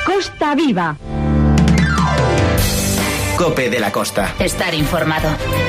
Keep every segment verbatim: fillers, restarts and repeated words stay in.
Costa Viva. COPE de la Costa. Estar informado.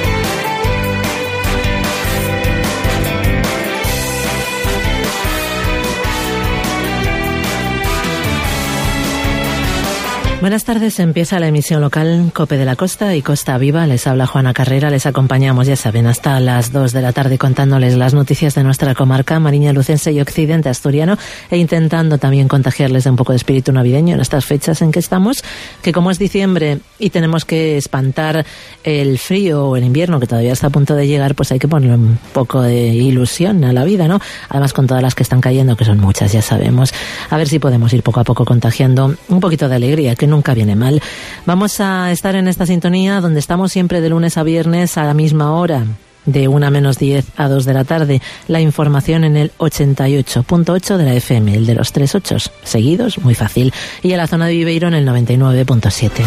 Buenas tardes, empieza la emisión local COPE de la Costa y Costa Viva. Les habla Juana Carrera, les acompañamos, ya saben, hasta las dos de la tarde contándoles las noticias de nuestra comarca, Mariña Lucense y Occidente Asturiano, e intentando también contagiarles de un poco de espíritu navideño en estas fechas en que estamos, que como es diciembre y tenemos que espantar el frío o el invierno que todavía está a punto de llegar, pues hay que ponerle un poco de ilusión a la vida, ¿no? Además con todas las que están cayendo, que son muchas, ya sabemos. A ver si podemos ir poco a poco contagiando un poquito de alegría, que nunca viene mal. Vamos a estar en esta sintonía donde estamos siempre de lunes a viernes a la misma hora, de una menos diez a dos de la tarde. La información en el ochenta y ocho punto ocho de la F M, el de los tres ochos seguidos, muy fácil. Y en la zona de Viveiro en el noventa y nueve punto siete.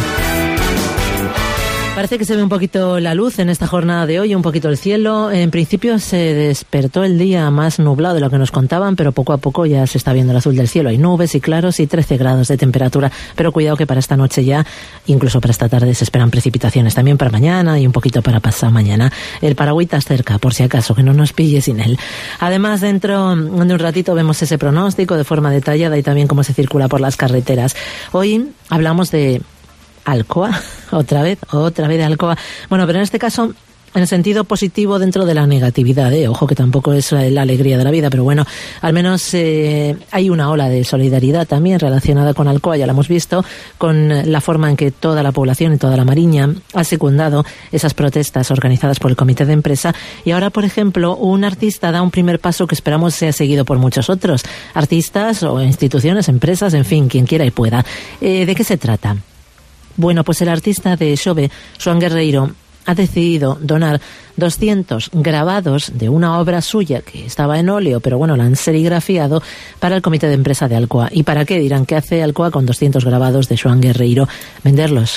Parece que se ve un poquito la luz en esta jornada de hoy, un poquito el cielo. En principio se despertó el día más nublado de lo que nos contaban, pero poco a poco ya se está viendo el azul del cielo. Hay nubes y claros y trece grados de temperatura. Pero cuidado que para esta noche ya, incluso para esta tarde, se esperan precipitaciones. También para mañana y un poquito para pasado mañana. El paragüitas cerca, por si acaso, que no nos pille sin él. Además, dentro de un ratito vemos ese pronóstico de forma detallada y también cómo se circula por las carreteras. Hoy hablamos de Alcoa, otra vez, otra vez de Alcoa. Bueno, pero en este caso, en el sentido positivo dentro de la negatividad, ¿eh? Ojo que tampoco es la alegría de la vida, pero bueno, al menos eh, hay una ola de solidaridad también relacionada con Alcoa, ya la hemos visto, con la forma en que toda la población y toda la Mariña ha secundado esas protestas organizadas por el comité de empresa. Y ahora, por ejemplo, un artista da un primer paso que esperamos sea seguido por muchos otros. Artistas o instituciones, empresas, en fin, quien quiera y pueda. Eh, ¿De qué se trata? Bueno, pues el artista de Xove, Xoán Guerreiro, ha decidido donar doscientos grabados de una obra suya que estaba en óleo, pero bueno, la han serigrafiado para el comité de empresa de Alcoa. ¿Y para qué? Dirán, ¿qué hace Alcoa con doscientos grabados de Xoán Guerreiro? Venderlos.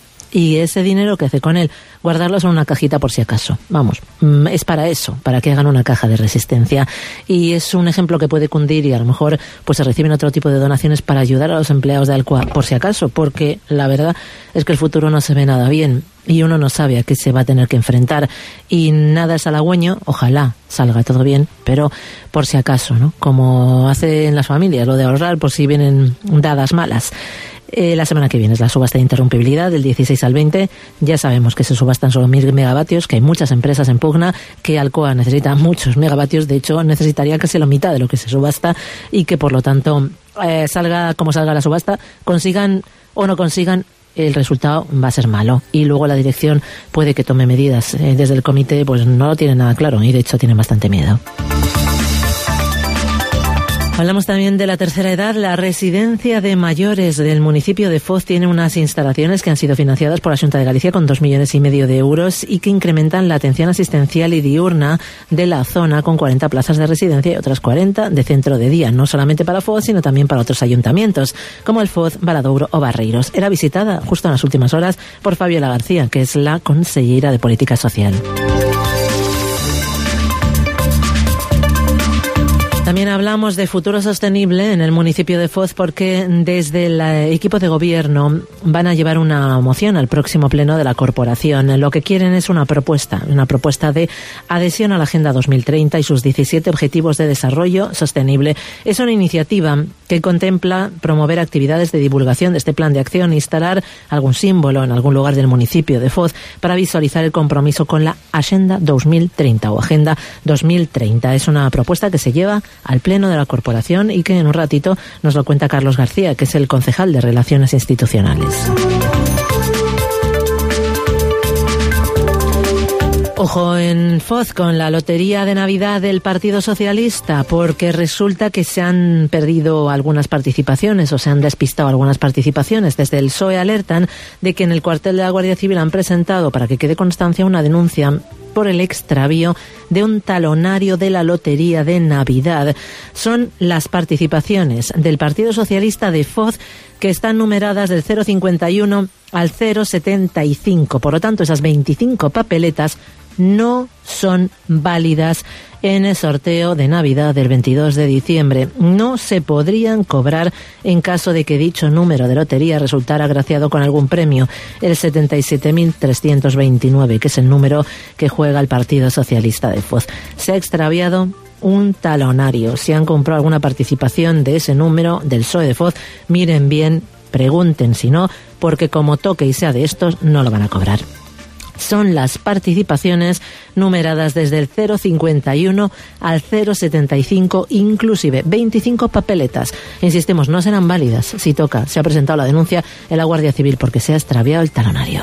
Y ese dinero que hace con él, guardarlos en una cajita por si acaso. Vamos, es para eso, para que hagan una caja de resistencia. Y es un ejemplo que puede cundir y a lo mejor pues se reciben otro tipo de donaciones para ayudar a los empleados de Alcoa, por si acaso, porque la verdad es que el futuro no se ve nada bien y uno no sabe a qué se va a tener que enfrentar. Y nada es halagüeño, ojalá salga todo bien, pero por si acaso, ¿no? Como hacen las familias, lo de ahorrar por si vienen dadas malas. Eh, la semana que viene es la subasta de interrumpibilidad del dieciséis al veinte. Ya sabemos que se subastan solo mil megavatios, que hay muchas empresas en pugna, que Alcoa necesita muchos megavatios, de hecho necesitaría casi la mitad de lo que se subasta y que por lo tanto eh, salga como salga la subasta, consigan o no consigan, el resultado va a ser malo y luego la dirección puede que tome medidas. Eh, desde el comité pues no lo tiene nada claro y de hecho tiene bastante miedo. Hablamos también de la tercera edad. La residencia de mayores del municipio de Foz tiene unas instalaciones que han sido financiadas por la Xunta de Galicia con dos millones y medio de euros y que incrementan la atención asistencial y diurna de la zona con cuarenta plazas de residencia y otras cuarenta de centro de día, no solamente para Foz, sino también para otros ayuntamientos, como el Foz, Valadouro o Barreiros. Era visitada justo en las últimas horas por Fabiola García, que es la consellera de Política Social. También hablamos de futuro sostenible en el municipio de Foz porque desde el equipo de gobierno van a llevar una moción al próximo pleno de la corporación. Lo que quieren es una propuesta, una propuesta de adhesión a la Agenda dos mil treinta y sus diecisiete Objetivos de Desarrollo Sostenible. Es una iniciativa que contempla promover actividades de divulgación de este plan de acción e instalar algún símbolo en algún lugar del municipio de Foz para visualizar el compromiso con la Agenda dos mil treinta o Agenda dos mil treinta. Es una propuesta que se lleva al pleno de la corporación y que en un ratito nos lo cuenta Carlos García, que es el concejal de Relaciones Institucionales. Ojo en Foz con la lotería de Navidad del Partido Socialista, porque resulta que se han perdido algunas participaciones o se han despistado algunas participaciones. Desde el P S O E alertan de que en el cuartel de la Guardia Civil han presentado, para que quede constancia, una denuncia por el extravío de un talonario de la lotería de Navidad. Son las participaciones del Partido Socialista de Foz que están numeradas del cero cincuenta y uno al cero setenta y cinco. Por lo tanto, esas veinticinco papeletas no son válidas en el sorteo de Navidad del veintidós de diciembre. No se podrían cobrar en caso de que dicho número de lotería resultara agraciado con algún premio, el setenta y siete mil trescientos veintinueve, que es el número que juega el Partido Socialista de Foz. Se ha extraviado un talonario. Si han comprado alguna participación de ese número del P S O E de Foz, miren bien, pregunten si no, porque como toque y sea de estos, no lo van a cobrar. Son las participaciones numeradas desde el cero cincuenta y uno al cero setenta y cinco, inclusive veinticinco papeletas. Insistimos, no serán válidas si toca. Se ha presentado la denuncia en la Guardia Civil porque se ha extraviado el talonario.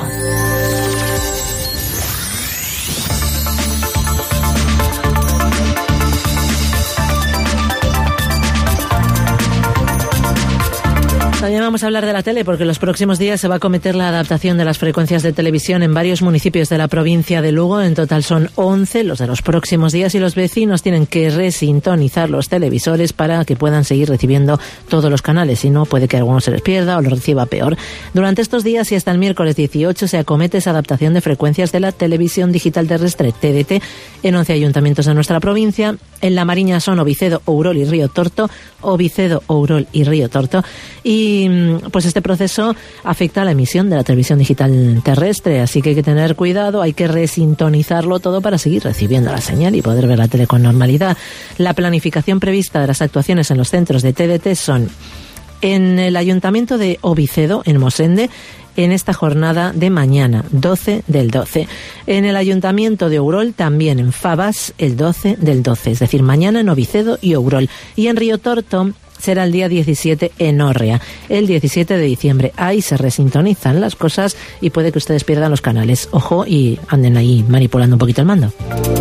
También vamos a hablar de la tele porque en los próximos días se va a acometer la adaptación de las frecuencias de televisión en varios municipios de la provincia de Lugo. En total son once los de los próximos días y los vecinos tienen que resintonizar los televisores para que puedan seguir recibiendo todos los canales. Si no, puede que alguno se les pierda o lo reciba peor. Durante estos días y hasta el miércoles dieciocho se acomete esa adaptación de frecuencias de la televisión digital terrestre T D T en once ayuntamientos de nuestra provincia. En La Mariña son Ovicedo, Ourol y Río Torto, Ovicedo, Ourol y Río Torto. Y pues este proceso afecta a la emisión de la televisión digital terrestre, así que hay que tener cuidado, hay que resintonizarlo todo para seguir recibiendo la señal y poder ver la tele con normalidad. La planificación prevista de las actuaciones en los centros de T D T son en el Ayuntamiento de Ovicedo, en Mosende, en esta jornada de mañana, doce del doce. En el Ayuntamiento de Ourol, también en Favas, el doce del doce, es decir, mañana en Ovicedo y Ourol. Y en Río Torto será el día diecisiete en Órrea, el diecisiete de diciembre. Ahí se resintonizan las cosas y puede que ustedes pierdan los canales. Ojo y anden ahí manipulando un poquito el mando.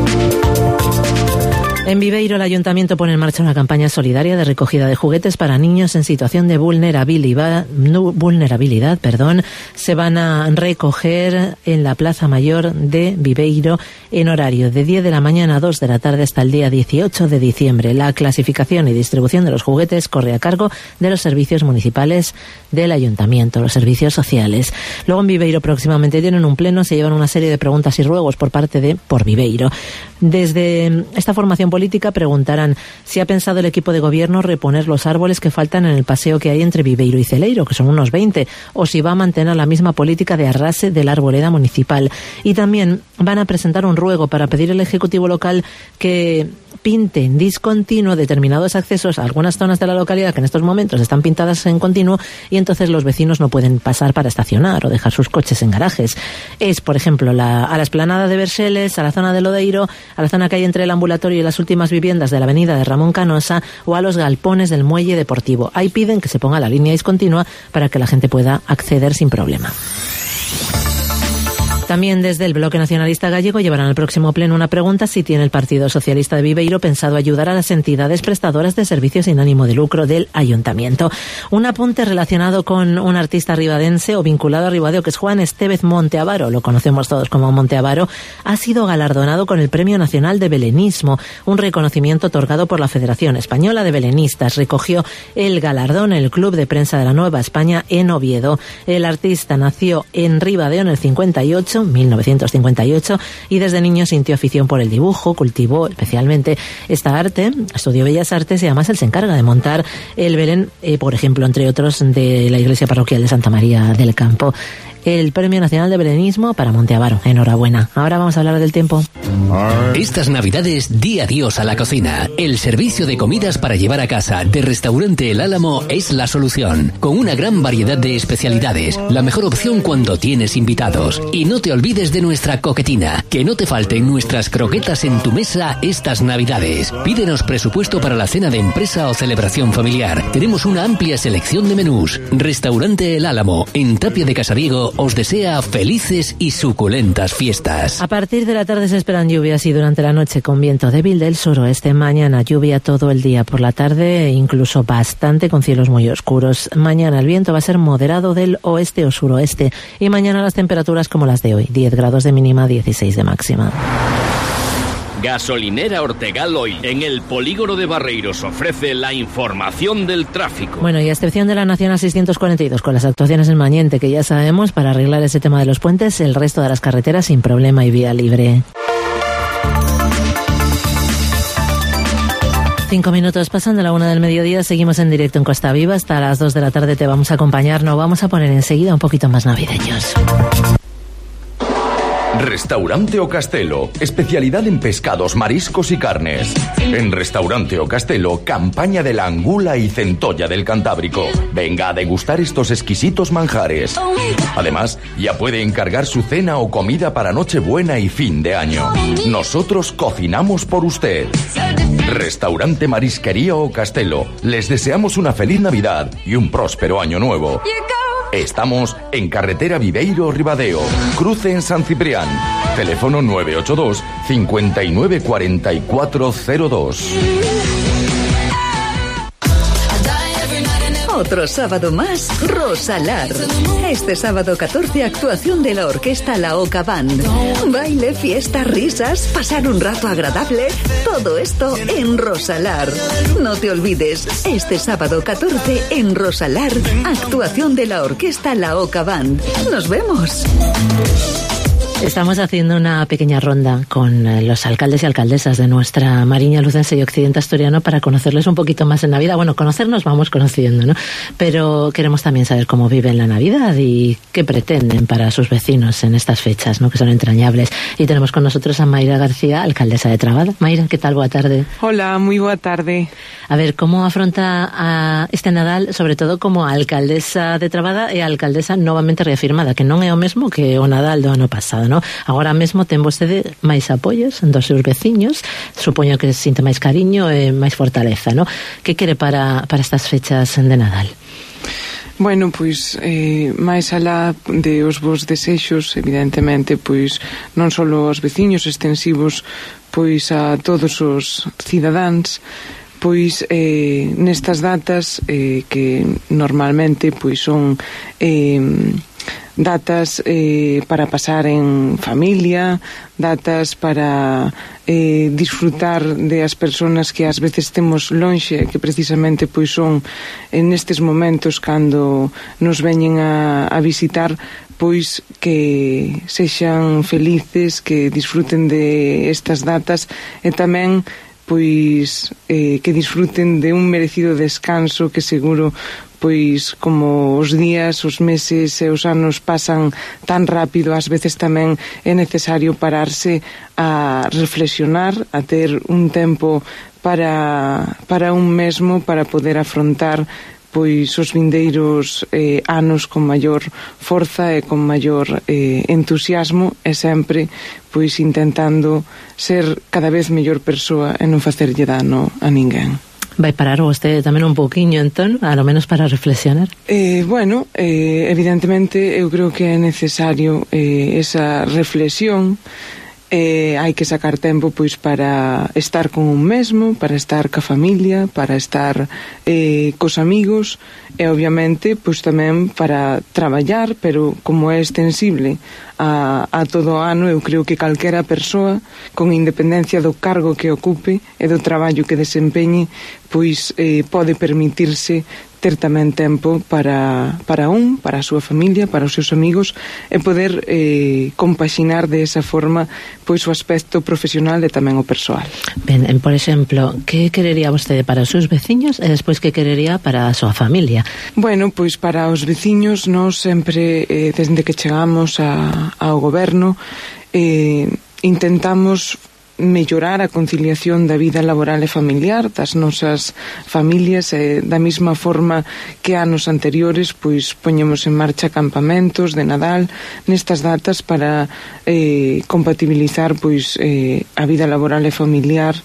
En Viveiro, el Ayuntamiento pone en marcha una campaña solidaria de recogida de juguetes para niños en situación de vulnerabilidad. No, vulnerabilidad, perdón. Se van a recoger en la Plaza Mayor de Viveiro en horario de diez de la mañana a dos de la tarde hasta el día dieciocho de diciembre. La clasificación y distribución de los juguetes corre a cargo de los servicios municipales del Ayuntamiento, los servicios sociales. Luego en Viveiro próximamente tienen un pleno, se llevan una serie de preguntas y ruegos por parte de Por Viveiro. Desde esta formación política preguntarán si ha pensado el equipo de gobierno reponer los árboles que faltan en el paseo que hay entre Viveiro y Celeiro, que son unos veinte, o si va a mantener la misma política de arrase de la arboleda municipal. Y también van a presentar un ruego para pedir al Ejecutivo local que pinte en discontinuo determinados accesos a algunas zonas de la localidad que en estos momentos están pintadas en continuo y entonces los vecinos no pueden pasar para estacionar o dejar sus coches en garajes. Es, por ejemplo, la, a la explanada de Verseles, a la zona de Lodeiro, a la zona que hay entre el ambulatorio y las últimas viviendas de la avenida de Ramón Canosa o a los galpones del muelle deportivo. Ahí piden que se ponga la línea discontinua para que la gente pueda acceder sin problema. También desde el Bloque Nacionalista Gallego llevarán al próximo pleno una pregunta si tiene el Partido Socialista de Viveiro pensado ayudar a las entidades prestadoras de servicios sin ánimo de lucro del Ayuntamiento. Un apunte relacionado con un artista ribadense o vinculado a Ribadeo, que es Juan Estevez Monteavaro, lo conocemos todos como Monteavaro, ha sido galardonado con el Premio Nacional de Belenismo, un reconocimiento otorgado por la Federación Española de Belenistas. Recogió el galardón en el Club de Prensa de la Nueva España en Oviedo. El artista nació en Ribadeo en el cincuenta y ocho, mil novecientos cincuenta y ocho, y desde niño sintió afición por el dibujo, cultivó especialmente esta arte, estudió Bellas Artes y además él se encarga de montar el Belén, eh, por ejemplo, entre otros, de la Iglesia Parroquial de Santa María del Campo. El Premio Nacional de Belenismo para Monteavaro. Enhorabuena. Ahora vamos a hablar del tiempo. Estas Navidades, di adiós a la cocina. El servicio de comidas para llevar a casa de Restaurante El Álamo es la solución. Con una gran variedad de especialidades. La mejor opción cuando tienes invitados. Y no te olvides de nuestra coquetina. Que no te falten nuestras croquetas en tu mesa estas Navidades. Pídenos presupuesto para la cena de empresa o celebración familiar. Tenemos una amplia selección de menús. Restaurante El Álamo, en Tapia de Casariego, os desea felices y suculentas fiestas. A partir de la tarde se esperan lluvias y durante la noche con viento débil del suroeste. Mañana lluvia todo el día, por la tarde incluso bastante con cielos muy oscuros. Mañana el viento va a ser moderado del oeste o suroeste y mañana las temperaturas como las de hoy, diez grados de mínima, dieciséis de máxima. Gasolinera Ortegal hoy, en el polígono de Barreiros, ofrece la información del tráfico. Bueno, y a excepción de la Nacional seiscientos cuarenta y dos, con las actuaciones en Mañente, que ya sabemos, para arreglar ese tema de los puentes, el resto de las carreteras sin problema y vía libre. Cinco minutos pasando la una del mediodía, seguimos en directo en Costa Viva. Hasta las dos de la tarde te vamos a acompañar. Nos vamos a poner enseguida un poquito más navideños. Restaurante O Castelo, especialidad en pescados, mariscos y carnes. En Restaurante O Castelo, campaña de la angula y centolla del Cantábrico. Venga a degustar estos exquisitos manjares. Además, ya puede encargar su cena o comida para Nochebuena y fin de año. Nosotros cocinamos por usted. Restaurante Marisquería O Castelo. Les deseamos una feliz Navidad y un próspero año nuevo. Estamos en carretera Viveiro Ribadeo, cruce en San Ciprián. Teléfono nueve ocho dos, cinco nueve cuatro cuatro cero dos. Otro sábado más, Rosalar. Este sábado catorce, actuación de la orquesta La Oca Band. Baile, fiesta, risas, pasar un rato agradable. Todo esto en Rosalar. No te olvides, este sábado catorce en Rosalar, actuación de la orquesta La Oca Band. ¡Nos vemos! Estamos haciendo una pequeña ronda con los alcaldes y alcaldesas de nuestra Mariña Lucense y Occidente Asturiano para conocerles un poquito más en Navidad. Bueno, conocernos vamos conociendo, ¿no? Pero queremos también saber cómo viven la Navidad y qué pretenden para sus vecinos en estas fechas, ¿no? Que son entrañables. Y tenemos con nosotros a Mayra García, alcaldesa de Trabada. Mayra, ¿qué tal? Boa tarde. Hola, muy boa tarde. A ver, ¿cómo afronta a este Nadal, sobre todo como alcaldesa de Trabada e alcaldesa novamente reafirmada, que non é o mesmo que o Nadal do ano pasado, ¿no? Agora mesmo ten vostede máis apoios dos seus veciños, supoño que sinte máis cariño e máis fortaleza, ¿no? Que quere para, para estas fechas de Nadal? Bueno, pois, eh, máis alá de os vos desexos, evidentemente, pois, non só aos veciños extensivos, pois a todos os cidadáns, pois eh, nestas datas eh, que normalmente pois son eh, datas eh, para pasar en familia, datas para eh, disfrutar de as persoas que ás veces temos lonxe, que precisamente pois son en estes momentos cando nos veñen a, a visitar, pois que sexan felices, que disfruten de estas datas e tamén pois eh, que disfruten de un merecido descanso que seguro pois como os días, os meses e os anos pasan tan rápido, ás veces tamén é necesario pararse a reflexionar, a ter un tempo para, para un mesmo, para poder afrontar pois os vindeiros eh, anos con maior forza e con maior eh, entusiasmo e sempre pois intentando ser cada vez mellor persoa e non facerlle dano a ninguén. Vai parar vostede tamén un pouquiño, entón, a lo menos para reflexionar? Eh, bueno, eh, evidentemente eu creo que é necesario eh, esa reflexión. Eh, hai que sacar tempo pois para estar con un mesmo, para estar ca familia, para estar eh, cos amigos e obviamente pois tamén para traballar, pero como é extensible a, a todo o ano, eu creo que calquera persoa con independencia do cargo que ocupe e do traballo que desempeñe pois eh, pode permitirse ter tamén tempo para, para un, para a súa familia, para os seus amigos e poder eh, compaxinar de esa forma pois o aspecto profesional e tamén o persoal. Ben, por exemplo, que querería vostede para os seus veciños e despois que querería para a súa familia? Bueno, pois para os veciños nós sempre, eh, desde que chegamos a, ao goberno, eh, intentamos mellorar a conciliación da vida laboral e familiar das nosas familias e da mesma forma que anos anteriores pois poñemos en marcha campamentos de Nadal nestas datas para eh, compatibilizar pois eh, a vida laboral e familiar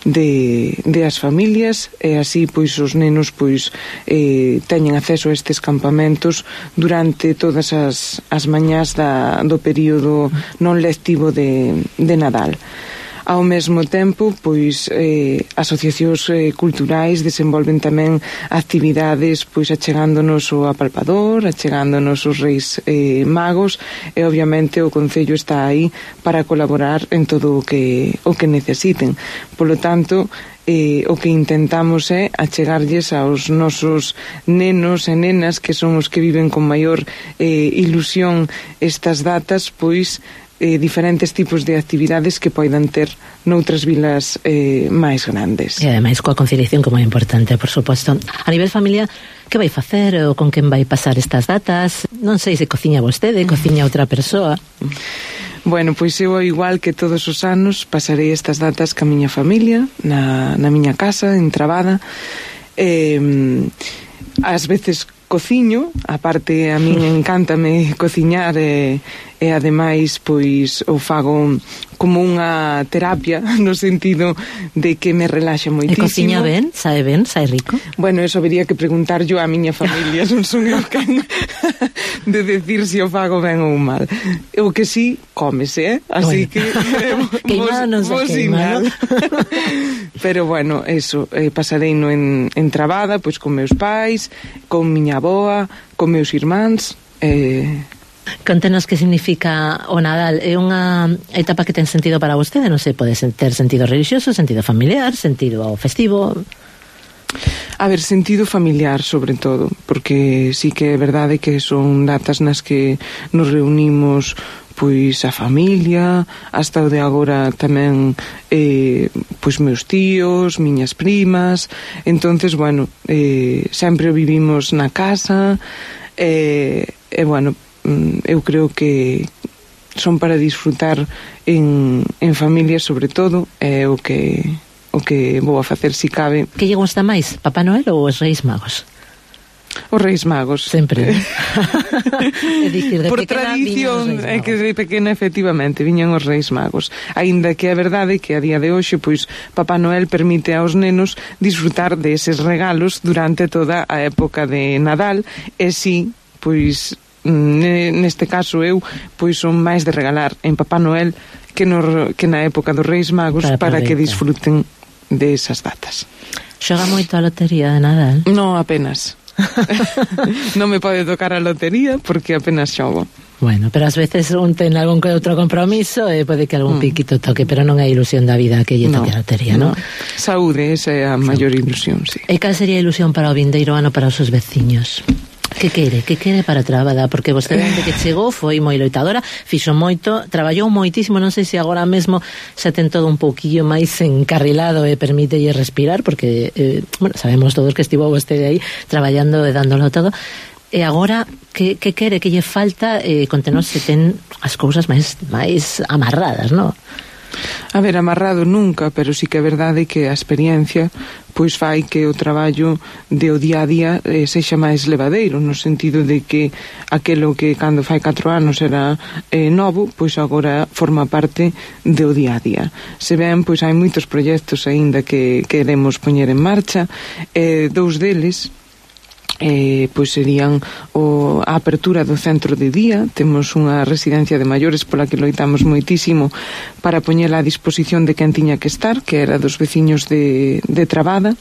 de, de as familias e así pois os nenos pois eh, teñen acceso a estes campamentos durante todas as, as mañás da, do período non lectivo de, de Nadal. Ao mesmo tempo, pois, eh, asociacións eh, culturais desenvolven tamén actividades pois achegándonos o apalpador, achegándonos os reis eh, magos e obviamente o Concello está aí para colaborar en todo o que, o que necesiten. Polo tanto, eh, o que intentamos é achegarlles aos nosos nenos e nenas que son os que viven con maior eh, ilusión estas datas, pois eh, diferentes tipos de actividades que poidan ter noutras vilas eh, máis grandes. E ademais coa conciliación como é importante, por suposto. A nivel familia, que vai facer ou con quen vai pasar estas datas? Non sei se cociña vostede, cociña outra persoa. Bueno, pois eu, ao igual que todos os anos, pasarei estas datas ca miña familia, na, na miña casa, en Trabada. Eh, ás veces cociño, aparte a min encántame cociñar e, e ademais pois o fago como unha terapia no sentido de que me relaxa moitísimo. E cociña ben? Sae ben? Sae rico? Bueno, eso habería que preguntar yo a miña familia, non son eu quen de decir se o fago ben ou mal. O que sí, cómese, eh? Así bueno. que queimado non se queima, ¿no? Pero bueno, eso, eh, pasarei no en, en Trabada, pois con meus pais, con miña aboa, con meus irmáns. Eh... Contenos que significa o Nadal. É unha etapa que ten sentido para vostede? Non sei, pode ter sentido religioso, sentido familiar, sentido festivo... A ver, sentido familiar sobre todo, porque sí que é verdade que son datas nas que nos reunimos pois a familia, hasta o de agora tamén eh, pois meus tíos, miñas primas. Entonces, bueno, eh, sempre o vivimos na casa e, eh, eh, bueno, eu creo que son para disfrutar en, en familia sobre todo, é o que o que vou a facer si cabe. Que lle gusta máis, Papá Noel ou os Reis Magos? Os Reis Magos. Sempre. É dicir, de por pequena, tradición, é que de pequena efectivamente viñan os Reis Magos. Aínda que é verdade que a día de hoxe pois Papá Noel permite aos nenos disfrutar deses regalos durante toda a época de Nadal, e si, pois neste caso eu pois son máis de regalar en Papá Noel que, no, que na época dos Reis Magos para, para que disfruten de esas datas. Xoga moito a lotería de Nadal? No, apenas. Non me pode tocar a lotería porque apenas xogo. Bueno, pero ás veces un ten algún que outro compromiso e pode que algún mm. piquito toque, pero non é ilusión da vida que lle toque no, a lotería, non? No. Saúde, esa é a maior ilusión, sí. E cal sería a ilusión para o vindeiro ano para os seus veciños? Que quere? Que quere para Trabada? Porque vostede, desde que chegou, foi moi loitadora, fixo moito, traballou moitísimo, non sei se agora mesmo xa ten todo un pouquillo máis encarrilado e permítelle respirar, porque, eh, bueno, sabemos todos que estivo vostede aí traballando e dándolo todo. E agora, que, que quere? Que lle falta? Eh, contenos se ten as cousas máis, máis amarradas, non? A ver, amarrado nunca, pero sí que é verdade que a experiencia pois fai que o traballo de o día a día eh, sexa máis levadeiro, no sentido de que aquelo que cando fai catro anos era eh, novo, pois agora forma parte do día a día. Se ven, pois hai moitos proxectos aínda que queremos poñer en marcha, eh, dous deles Eh, pois serían o, a apertura do centro de día. Temos unha residencia de maiores pola que loitamos moitísimo para poñela a disposición de quen tiña que estar, que era dos veciños de, de Trabada.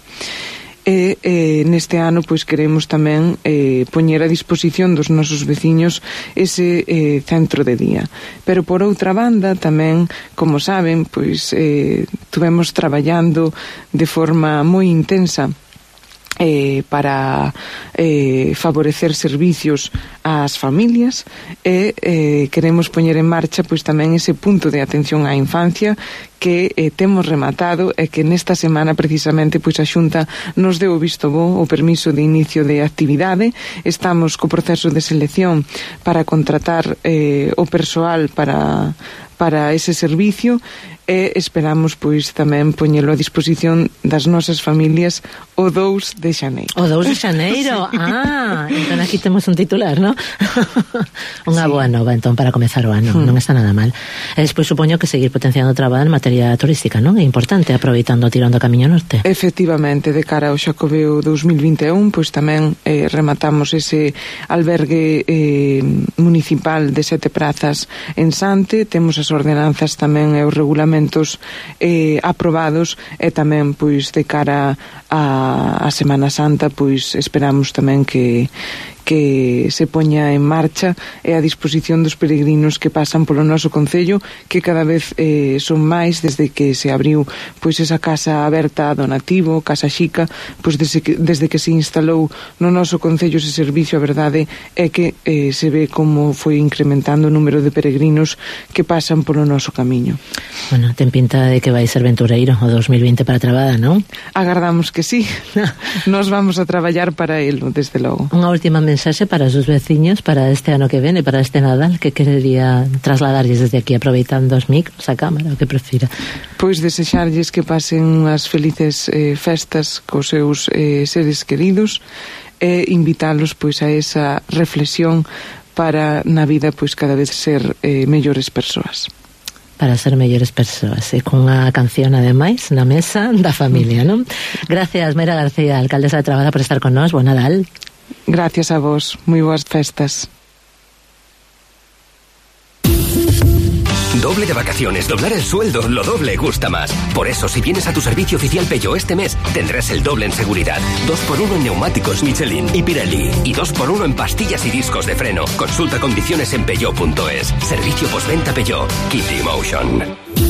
E eh, neste ano pois queremos tamén eh, poñer a disposición dos nosos veciños ese eh, centro de día. Pero por outra banda tamén, como saben, pois eh, tuvemos traballando de forma moi intensa Eh, para eh, favorecer servicios ás familias e eh, queremos poñer en marcha pois tamén ese punto de atención á infancia que eh, temos rematado e que nesta semana precisamente pois a Xunta nos deu o visto bo, o permiso de inicio de actividade. Estamos co proceso de selección para contratar eh, o persoal para para ese servicio e esperamos pois tamén poñelo a disposición das nosas familias o dous de xaneiro. O dous de xaneiro? Sí. Ah, entón aquí temos un titular, ¿no? Unha sí. Boa nova, entón, para comezar o ano, hmm. non está nada mal. E despois supoño que seguir potenciando o traballo en materia turística, non? É importante, aproveitando o tirón do Camiño Norte. Efectivamente, de cara ao Xacobeo dous mil vinte e un, pois tamén eh, rematamos ese albergue eh, municipal de sete prazas en Sante, temos as ordenanzas tamén e os regulamentos eh, aprobados e tamén pois de cara a, a Semana Santa pois esperamos tamén que que se poña en marcha e a disposición dos peregrinos que pasan polo noso concello, que cada vez eh, son máis desde que se abriu pois esa casa aberta a donativo, Casa Xica, pois desde que, desde que se instalou no noso concello ese servicio. A verdade é que eh, se ve como foi incrementando o número de peregrinos que pasan polo noso camiño. Bueno, ten pinta de que vai ser ventureiro o dos mil veinte para Trabada, non? Agardamos que sí. Nos vamos a traballar para elo, desde logo. Unha última mensaxe para os seus veciños para este ano que vene, para este Nadal, que querería trasladarlles desde aquí, aproveitando os micros, a cámara, o que prefira. Pois desexarlles que pasen unhas felices eh, festas cos seus eh, seres queridos e invitarlos pois a esa reflexión para na vida pois cada vez ser eh, mellores persoas. Para ser mellores persoas, e cunha canción ademais na mesa da familia, non? Gracias, Mayra García, alcaldesa de Trabada, por estar con nós. Bo Nadal. Gracias a vos, moi boas festas. Doble de vacaciones, doblar el sueldo, lo doble gusta más. Por eso, si vienes a tu servicio oficial Peugeot este mes, tendrás el doble en seguridad. Dos por uno en neumáticos Michelin y Pirelli. Y dos por uno en pastillas y discos de freno. Consulta condiciones en peugeot punto es. Servicio postventa Peugeot. Keep the emotion.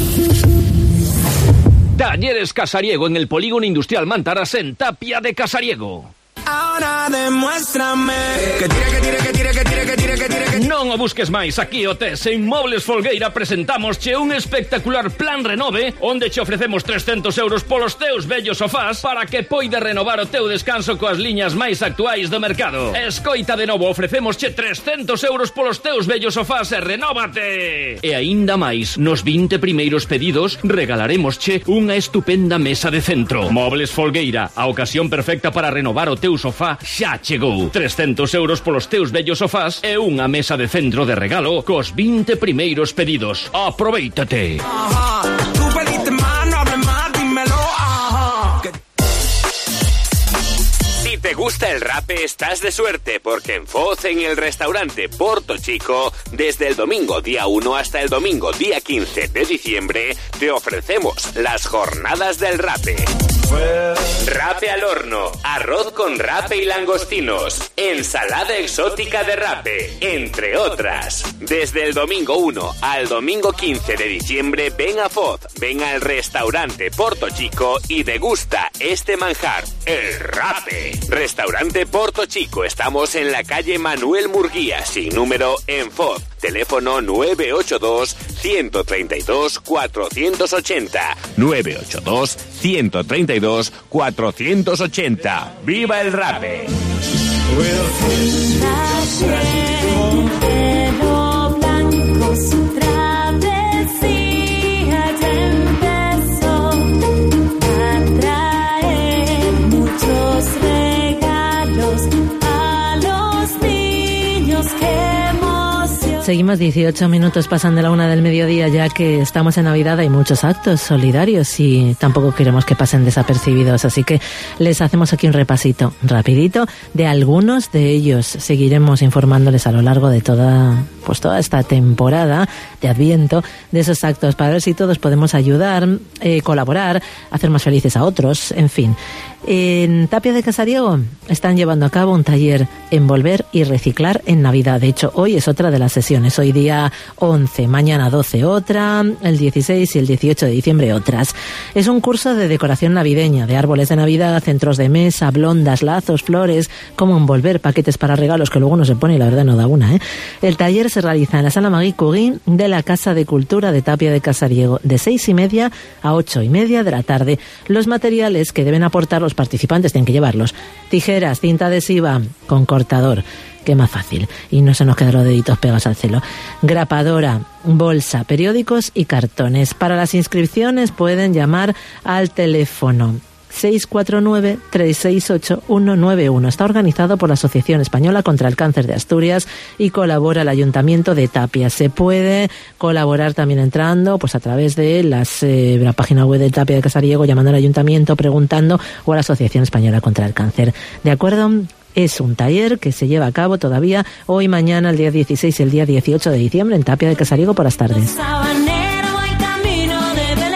Talleres Casariego en el Polígono Industrial Mantaras en Tapia de Casariego. Ahora demuéstrame que tire, que tire, que tire, que tire, que tire, que tire, que tire. Non o busques máis, aquí o tes. En Mobles Folgueira presentamos che un espectacular plan renove onde che ofrecemos trescentos euros polos teus vellos sofás para que poides renovar o teu descanso coas liñas máis actuais do mercado. Escoita de novo, ofrecemos che trescentos euros polos teus vellos sofás e renóvate. E aínda máis, nos vinte primeiros pedidos regalaremos che unha estupenda mesa de centro. Mobles Folgueira, a ocasión perfecta para renovar o teu sofá xa chegou. trescentos euros polos teus vellos sofás e unha mesa de centro de regalo cos vinte primeiros pedidos. Aprovéitate. Ajá, tú pediste más, no hables más, dímelo, ajá. Si te gusta el rape, estás de suerte, porque en Foz, en el restaurante Porto Chico, desde el domingo día uno hasta el domingo día quince de diciembre, te ofrecemos las jornadas del rape. Rape al horno, arroz con rape y langostinos, ensalada exótica de rape, entre otras. Desde el domingo uno al domingo quince de diciembre, ven a Foz, ven al restaurante Porto Chico y degusta este manjar, el rape. Restaurante Porto Chico, estamos en la calle Manuel Murguía, sin número, en Foz. Teléfono nueve ocho dos, uno tres dos, cuatro ocho cero. nueve ocho dos, uno tres dos, cuatro ocho cero. ¡Viva el rape! Seguimos, dieciocho minutos pasan de la una del mediodía, ya que estamos en Navidad. Hay muchos actos solidarios y tampoco queremos que pasen desapercibidos, así que les hacemos aquí un repasito rapidito de algunos de ellos. Seguiremos informándoles a lo largo de toda, pues toda esta temporada de Adviento de esos actos, para ver si todos podemos ayudar, eh, colaborar, hacer más felices a otros, en fin. En Tapia de Casariego están llevando a cabo un taller Envolver y Reciclar en Navidad. De hecho, hoy es otra de las sesiones. Hoy día once, mañana doce otra, el dieciséis y el dieciocho de diciembre otras. Es un curso de decoración navideña, de árboles de Navidad, centros de mesa, blondas, lazos, flores, cómo envolver paquetes para regalos, que luego no se pone y la verdad no da una, ¿eh? El taller se realiza en la sala Marie Curie de la Casa de Cultura de Tapia de Casariego, de seis y media a ocho y media de la tarde. Los materiales que deben aportar los participantes tienen que llevarlos: tijeras, cinta adhesiva con cortador, que más fácil, y no se nos quedan los deditos pegados al celo, grapadora, bolsa, periódicos y cartones. Para las inscripciones pueden llamar al teléfono seis cuatro nueve, tres seis ocho, uno nueve uno. Está organizado por la Asociación Española contra el Cáncer de Asturias y colabora el Ayuntamiento de Tapia. Se puede colaborar también entrando pues a través de las, eh, la página web de Tapia de Casariego, llamando al Ayuntamiento, preguntando, o a la Asociación Española contra el Cáncer. ¿De acuerdo? Es un taller que se lleva a cabo todavía hoy, mañana, el día dieciséis y el día dieciocho de diciembre en Tapia de Casariego por las tardes. Un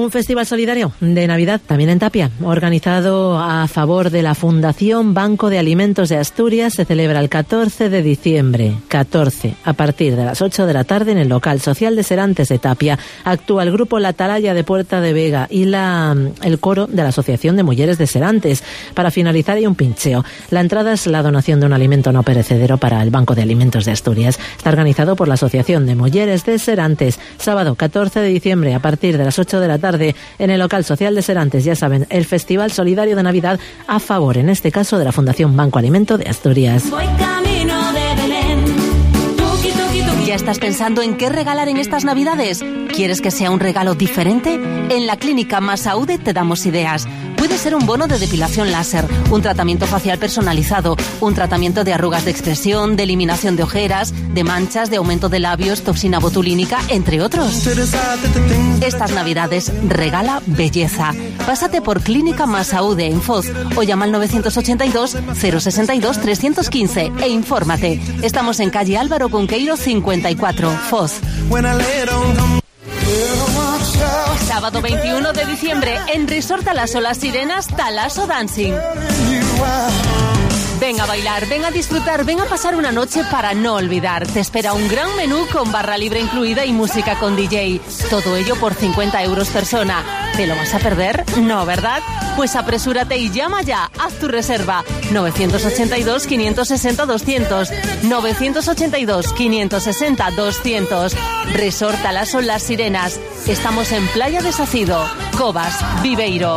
Un festival solidario de Navidad también en Tapia, organizado a favor de la Fundación Banco de Alimentos de Asturias. Se celebra el catorce de diciembre, catorce, a partir de las ocho de la tarde en el local social de Serantes de Tapia. Actúa el grupo La Atalaya de Puerta de Vega y la, el coro de la Asociación de Mujeres de Serantes. Para finalizar hay un pincheo. La entrada es la donación de un alimento no perecedero para el Banco de Alimentos de Asturias. Está organizado por la Asociación de Mujeres de Serantes. Sábado catorce de diciembre a partir de las ocho de la tarde en el local social de Serantes. Ya saben, el Festival Solidario de Navidad a favor, en este caso, de la Fundación Banco Alimento de Asturias. Voy camino de Belén. Tuki, tuki, tuki. ¿Ya estás pensando en qué regalar en estas Navidades? ¿Quieres que sea un regalo diferente? En la Clínica Masaude te damos ideas. Puede ser un bono de depilación láser, un tratamiento facial personalizado, un tratamiento de arrugas de expresión, de eliminación de ojeras, de manchas, de aumento de labios, toxina botulínica, entre otros. Estas Navidades regala belleza. Pásate por Clínica Masaude en Foz o llama al nueve ochenta y dos, cero sesenta y dos, trescientos quince e infórmate. Estamos en calle Álvaro Conqueiro cincuenta y cuatro, Foz. Sábado veintiuno de diciembre en Resort Talaso Las Sirenas, Talaso Dancing. Ven a bailar, ven a disfrutar, ven a pasar una noche para no olvidar. Te espera un gran menú con barra libre incluida y música con D J. Todo ello por cincuenta euros persona. ¿Te lo vas a perder? No, ¿verdad? Pues apresúrate y llama ya. Haz tu reserva. nueve ochenta y dos, quinientos sesenta, doscientos. nueve ochenta y dos, quinientos sesenta, doscientos. Resort Talaso Las Sirenas. Estamos en Playa de Sacido, Cobas, Viveiro.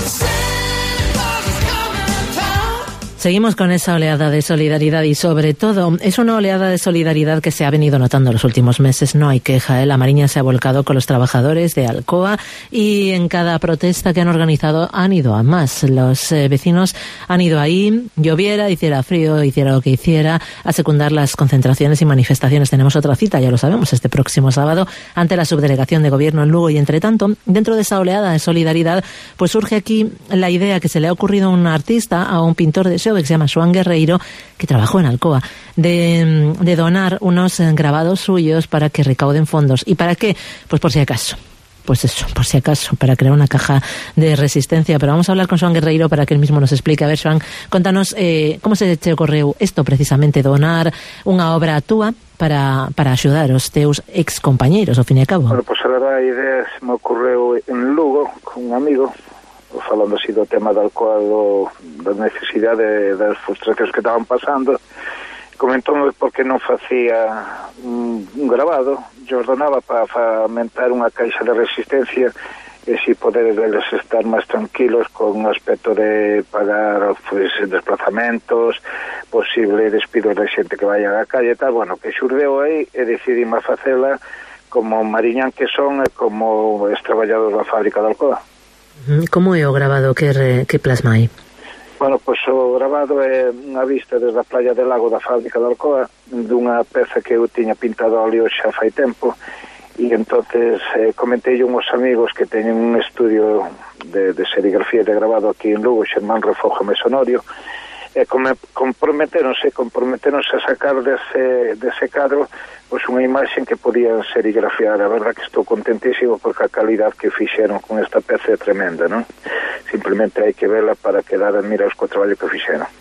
Seguimos con esa oleada de solidaridad y, sobre todo, es una oleada de solidaridad que se ha venido notando en los últimos meses. No hay queja, ¿eh? La Mariña se ha volcado con los trabajadores de Alcoa y en cada protesta que han organizado han ido a más. Los eh, vecinos han ido ahí, lloviera, hiciera frío, hiciera lo que hiciera, a secundar las concentraciones y manifestaciones. Tenemos otra cita, ya lo sabemos, este próximo sábado ante la Subdelegación de Gobierno en Lugo y, entre tanto, dentro de esa oleada de solidaridad, pues surge aquí la idea que se le ha ocurrido a un artista, a un pintor de que se llama Joan Guerreiro, que trabajó en Alcoa, de, de donar unos grabados suyos para que recauden fondos. ¿Y para qué? Pues por si acaso. Pues eso, por si acaso, para crear una caja de resistencia. Pero vamos a hablar con Joan Guerreiro para que él mismo nos explique. A ver, Joan, contanos eh, como se che ocorreu isto precisamente, donar unha obra túa para, para axudar os teus ex compañeiros, ao fin e a cabo. Bueno, pues a verdade, a idea se me ocorreu en Lugo, con un amigo, falando así do tema do Alcoa, do, da necesidade das frustracións que estaban pasando. Comentóme por que non facía un, un grabado. Yo ordenaba para fomentar unha caixa de resistencia e si poder eles estar máis tranquilos con un aspecto de pagar pues, desplazamentos, posible despidos de xente que vaya á calle e tal. Bueno, que xurdeu aí e decidimos facela como mariñán que son e como es traballador da fábrica de Alcoa. Como é o grabado que, re, que plasma aí? Bueno, pois o grabado é unha vista desde a playa del lago da fábrica de Alcoa, dunha peza que eu tiña pintado ali xa fai tempo, e entonces eh, comentei uns amigos que teñen un estudio de, de serigrafía de grabado aquí en Lugo, Xermán Refojo Mesonorio, e comprometeronse, comprometeronse a sacar dese, dese cadro pois unha imaxen que podían serigrafiar. A verdad que estou contentísimo porque a calidad que fixeron con esta peza é tremenda, non? Simplemente hai que vela para quedar a mirar co traballo que fixeron.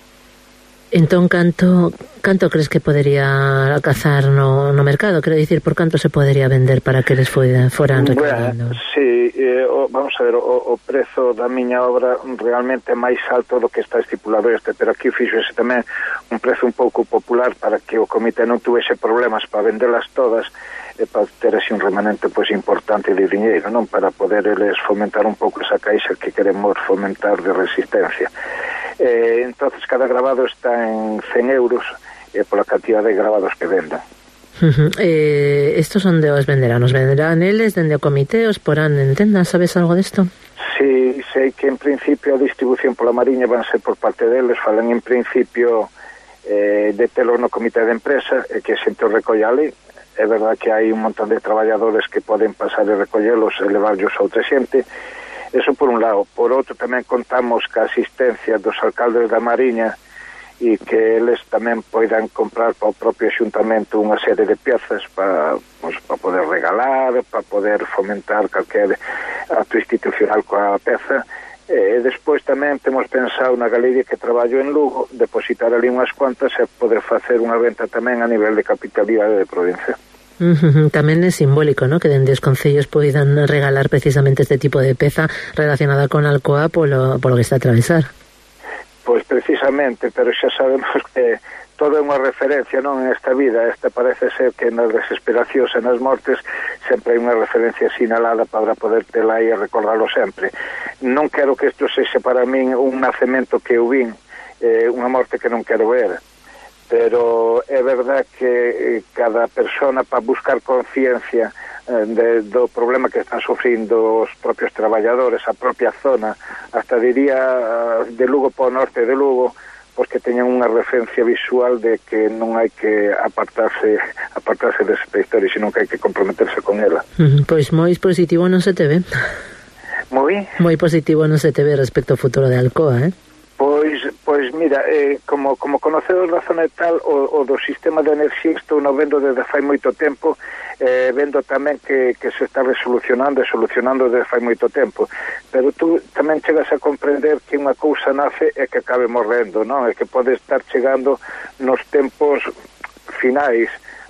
Entón, canto canto crees que podería alcanzar no, no mercado? Quero dicir, por canto se podería vender para que les foran, foran recaudando? Bueno, sí, eh, o, vamos a ver, o, o prezo da miña obra realmente é máis alto do que está estipulado este, pero aquí fixose tamén un prezo un pouco popular para que o comité non tuvese problemas para vendelas todas e para ter así un remanente pois importante de diñeiro, non? Para poder eles fomentar un pouco esa caixa que queremos fomentar de resistencia. Eh, entonces cada grabado está en cen euros eh, pola cantidad de grabados que vendan. Uh-huh. Eh, estos onde os venderán? Os venderán eles dende o comité, os porán en tenda? Sabes algo desto? Sí, sei que en principio a distribución pola Mariña van ser por parte deles, falan en principio eh, de telo no comité de empresa e que a xente o recolla ali. É verdad que hai un montón de traballadores que poden pasar e recollelos e levarlos a outra xente. Eso por un lado. Por outro, tamén contamos ca asistencia dos alcaldes da Mariña e que eles tamén poidan comprar para o propio xuntamento unha serie de piezas para, pues, para poder regalar, para poder fomentar calquer acto institucional coa peza. E despois tamén temos pensado na galería que traballo en Lugo, depositar ali unhas cuantas e poder facer unha venta tamén a nivel de capitalidade de provincia. Uh-huh. Tamén é simbólico, ¿no?, que dende os concellos poidan regalar precisamente este tipo de peza relacionada con Alcoa polo, polo que está a atravesar. Pois precisamente, pero xa sabemos que todo é unha referencia, non, en esta vida. Esta parece ser que nas desesperacións e nas mortes sempre hai unha referencia sinalada para poder tela e recordarlo sempre. Non quero que isto sexa para min un nacemento que eu vin, eh, unha morte que non quero ver, pero é verdad que eh, cada persona, para buscar conciencia eh, de, do problema que están sufrindo os propios traballadores, a propia zona, hasta diría de Lugo para o norte de Lugo, pois que teñan unha referencia visual de que non hai que apartarse apartarse desta historia, sino que hai que comprometerse con ela. Uh-huh. Pois moi positivo non se te ve. Moi? Moi positivo non se te ve respecto ao futuro de Alcoa, eh? Pois, pois mira, eh, como, como conocedor da zona e tal, o, o do sistema de enerxía estou no vendo desde fai moito tempo, eh, vendo tamén que, que se está resolucionando e solucionando desde fai moito tempo, pero tú tamén chegas a comprender que unha cousa nace e que acabe morrendo, non? E que pode estar chegando nos tempos finais,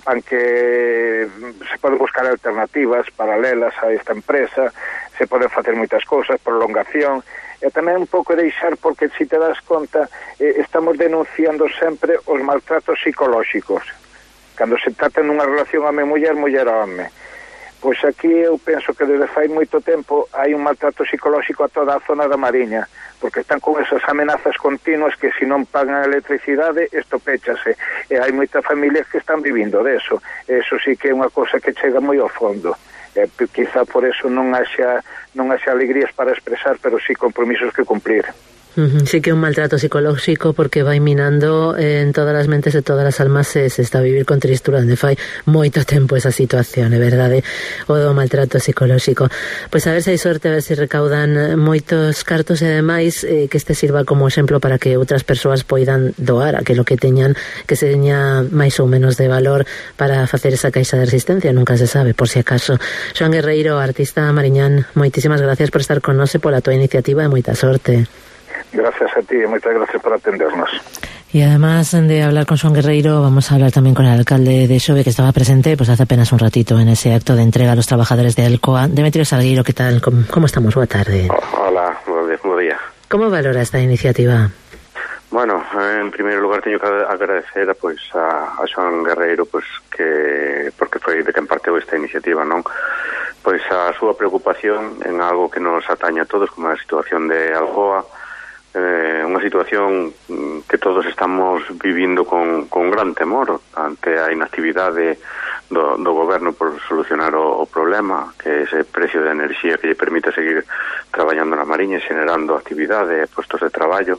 aunque se poden buscar alternativas paralelas a esta empresa, se poden facer moitas cousas, prolongación, e tamén un pouco deixar, porque se te das conta, eh, estamos denunciando sempre os maltratos psicolóxicos. Cando se trata nunha relación home-muller, muller-home. Pois aquí eu penso que desde fai moito tempo hai un maltrato psicolóxico a toda a zona da Mariña, porque están con esas amenazas continuas que se non pagan a electricidade, isto péchase. E hai moitas familias que están vivindo deso. Eso sí que é unha cosa que chega moi ao fondo. Eh, quizá por eso non haxa, non haxa alegrías para expresar, pero sí compromisos que cumplir. Uh-huh. Sí que é un maltrato psicolóxico, porque vai minando en todas as mentes e todas as almas, se, se está a vivir con tristura, onde fai moito tempo esa situación, é verdade, o do maltrato psicolóxico. Pois a ver se hai sorte, a ver se recaudan moitos cartos e ademais eh, que este sirva como exemplo para que outras persoas poidan doar aquilo que teñan, que se teña máis ou menos de valor para facer esa caixa de resistencia, nunca se sabe, por si acaso. Xoan Guerreiro, artista mariñán, moitísimas gracias por estar con nós e pola tua iniciativa e moita sorte. Gracias a ti, moitas gracias por atendernos. Y además de hablar con Xoan Guerreiro, vamos a hablar también con el alcalde de Xove, que estaba presente pues hace apenas un ratito en ese acto de entrega a los trabajadores de Alcoa. Demetrio Salgueiro, ¿qué tal? ¿Cómo estamos? Buena tarde. Hola, buen día. ¿Cómo valora esta iniciativa? Bueno, en primeiro lugar teño que agradecer pois a, a Xoan Guerreiro pois que porque foi de quen parteu esta iniciativa, non? Pois a súa preocupación en algo que nos ataña a todos, como a situación de Alcoa, eh, unha situación que todos estamos vivindo con, con gran temor ante a inactividade do, do goberno por solucionar o, o problema, que é ese precio de enerxía que lle permite seguir traballando na Mariña, xenerando actividade e postos de traballo.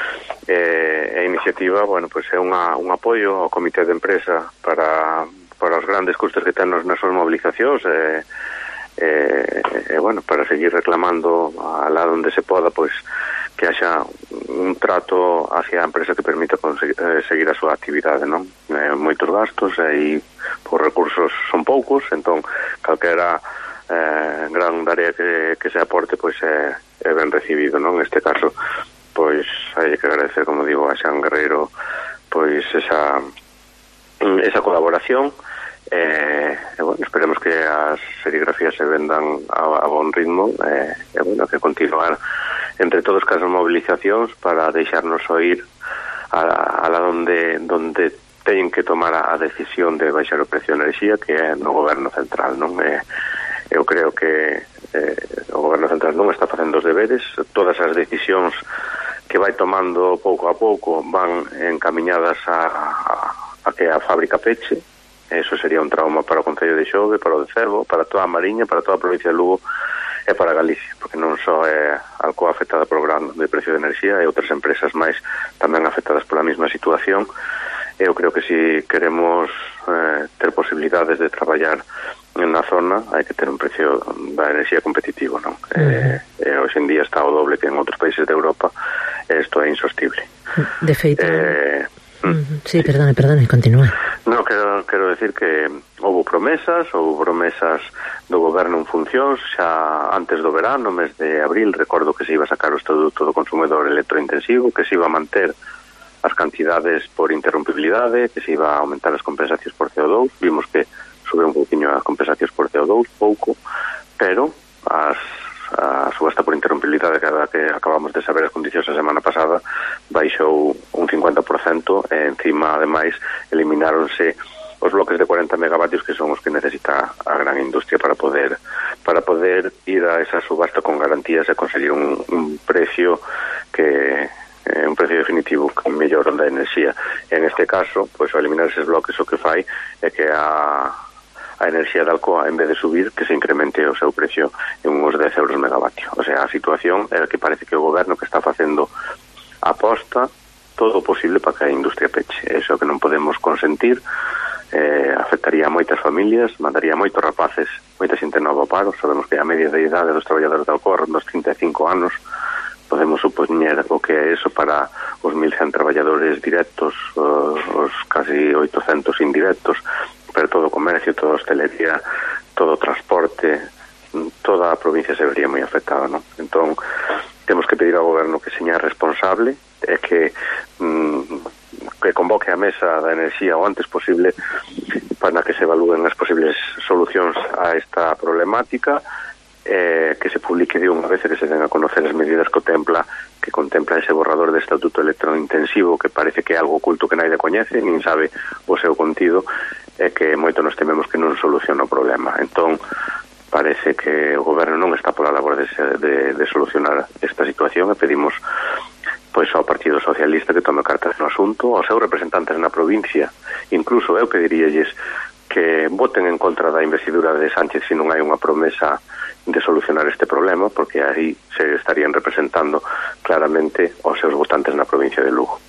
Eh, a iniciativa, bueno, pues é unha, un apoio ao comité de empresa para, para os grandes custos que ten nas súas mobilizacións e, eh, eh, bueno, para seguir reclamando alá onde se poda, pois que haxa un trato hacia a empresa que permita conseguir, eh, seguir a súa actividade, non? Eh, moitos gastos e os recursos son poucos, entón calquera eh, gran área que, que se aporte pois é, é ben recibido, non? Neste caso pois hai que agradecer, como digo, a Xoan Guerreiro pois esa esa colaboración e, e bueno, esperemos que as serigrafías se vendan a, a bon ritmo e, e bueno, que continuar entre todos cas movilizacións para deixarnos oír a, a la donde donde teñen que tomar a, a decisión de baixar o precio de enerxía, que é no goberno central, non? E, eu creo que eh, o goberno central non está facendo os deberes, todas as decisións que vai tomando pouco a pouco van encamiñadas a, a, a que a fábrica peche. Eso sería un trauma para o Concello de Xove, para o de Cervo, para toda a Mariña, para toda a provincia de Lugo e para Galicia, porque non só é Alcoa afectada por o gran de precio de enerxía e outras empresas máis tamén afectadas pola mesma situación. Eu creo que se si queremos eh, ter posibilidades de traballar na zona, hai que ter un precio da enerxía competitivo, non? Uh-huh. Eh, eh, hoxe en día está o doble que en outros países de Europa e isto é insostible. De feito... Eh, uh-huh. Sí, perdone, perdone, continúa. No, quero, quero decir que houve promesas, houve promesas do goberno en funcións xa antes do verano, mes de abril. Recordo que se iba a sacar o Estatuto do Consumidor Electrointensivo, que se iba a manter as cantidades por interrumpibilidade, que se iba a aumentar as compensacións por C O dos. Vimos que sube un pouquinho as compensacións por C O dos, pouco, pero as, a subasta por interrumpibilidade, cada que acabamos de saber as condicións a semana pasada, baixou un cincuenta por cento e encima, ademais, elimináronse os bloques de cuarenta megavatios, que son os que necesita a gran industria para poder para poder ir a esa subasta con garantías e conseguir un, un precio que eh, un precio definitivo que mellor da enerxía. En este caso, pois, ao eliminar eses bloques, o que fai é que a a enerxía de Alcoa, en vez de subir, que se incremente o seu precio en uns dez euros megavatio. O sea, a situación é que parece que o goberno que está facendo aposta todo o posible para que a industria peche. Eso que non podemos consentir. Eh, afectaría a moitas familias, mandaría moitos rapaces, moita xente nova ao paro. Sabemos que a media de idade dos traballadores de Alcoa ronda dos trinta e cinco anos. Podemos supoñer o que é eso para os mil cen traballadores directos, os, os casi oitocentos indirectos, pero todo o comercio, toda a hostelería, todo o transporte, toda a provincia se vería moi afectada, non? Entón, temos que pedir ao goberno que seña responsable e que mm, que convoque a mesa da enerxía o antes posible para que se evalúen as posibles solucións a esta problemática, eh, que se publique de unha vez e que se den a conocer as medidas que contempla que contempla ese borrador de Estatuto Electrointensivo, que parece que é algo oculto que naide coñece, nin sabe o seu contido, e que moito nos tememos que non soluciona o problema. Entón, parece que o goberno non está pola labor de, de, de solucionar esta situación, e pedimos pois ao Partido Socialista que tome cartas no asunto, aos seus representantes na provincia. Incluso eu pediríalles que voten en contra da investidura de Sánchez se non hai unha promesa de solucionar este problema, porque aí se estarían representando claramente os seus votantes na provincia de Lugo.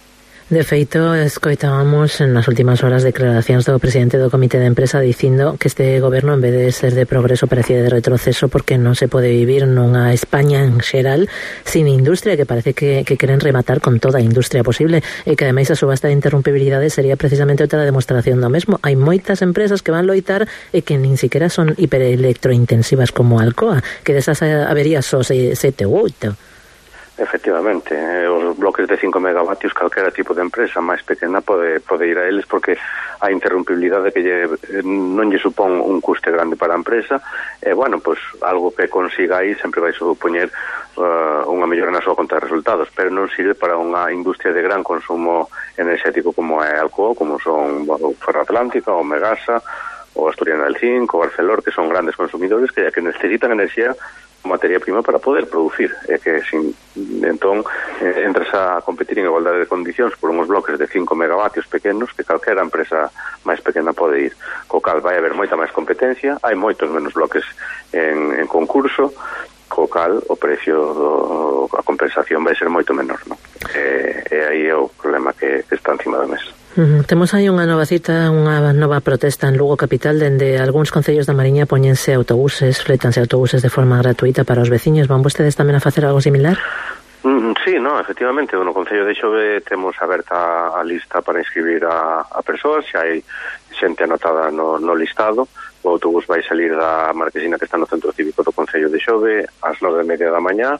De feito, escoitábamos en as últimas horas declaracións do presidente do Comité de Empresa dicindo que este goberno, en vez de ser de progreso, parecía de retroceso, porque non se pode vivir nunha España en xeral sin industria, que parece que, que queren rematar con toda a industria posible, e que ademais a subasta de interrumpibilidade sería precisamente outra demostración do mesmo. Hai moitas empresas que van loitar e que nin siquiera son hiperelectrointensivas como Alcoa, que desas habería só sete ou oito. Efectivamente, eh, os bloques de cinco megavatios, calquera tipo de empresa máis pequena pode, pode ir a eles, porque a interrumpibilidade que lle, non lle supón un custe grande para a empresa, e, eh, bueno, pois, pues, algo que consiga aí sempre vai supoñer uh, unha mellora na súa conta de resultados, pero non sirve para unha industria de gran consumo enerxético como é Alcoa, como son o Ferroatlántica, o Megasa, o Asturiana del Zinc, o Barcelor, que son grandes consumidores que, que necesitan enerxía, materia prima para poder producir, e que sin, entón eh, entras a competir en igualdade de condicións por uns bloques de cinco megavatios pequenos que calquera empresa máis pequena pode ir, co cal vai haber moita máis competencia, hai moitos menos bloques en, en concurso, co cal o precio do, a compensación vai ser moito menor, non? E, e aí é o problema que, que está encima da mesa. Uh-huh. Temos aí unha nova cita, unha nova protesta en Lugo capital, dende algúns concellos da Mariña poñense autobuses, flétanse autobuses de forma gratuita para os veciños. Van vostedes tamén a facer algo similar? Mm, sí, no, efectivamente, no Concello de Xove temos aberta a lista para inscribir a, a persoas, xa hai xente anotada no, no listado. O autobús vai salir da Marquesina, que está no Centro Cívico do Concello de Xove, ás nove e media da mañá,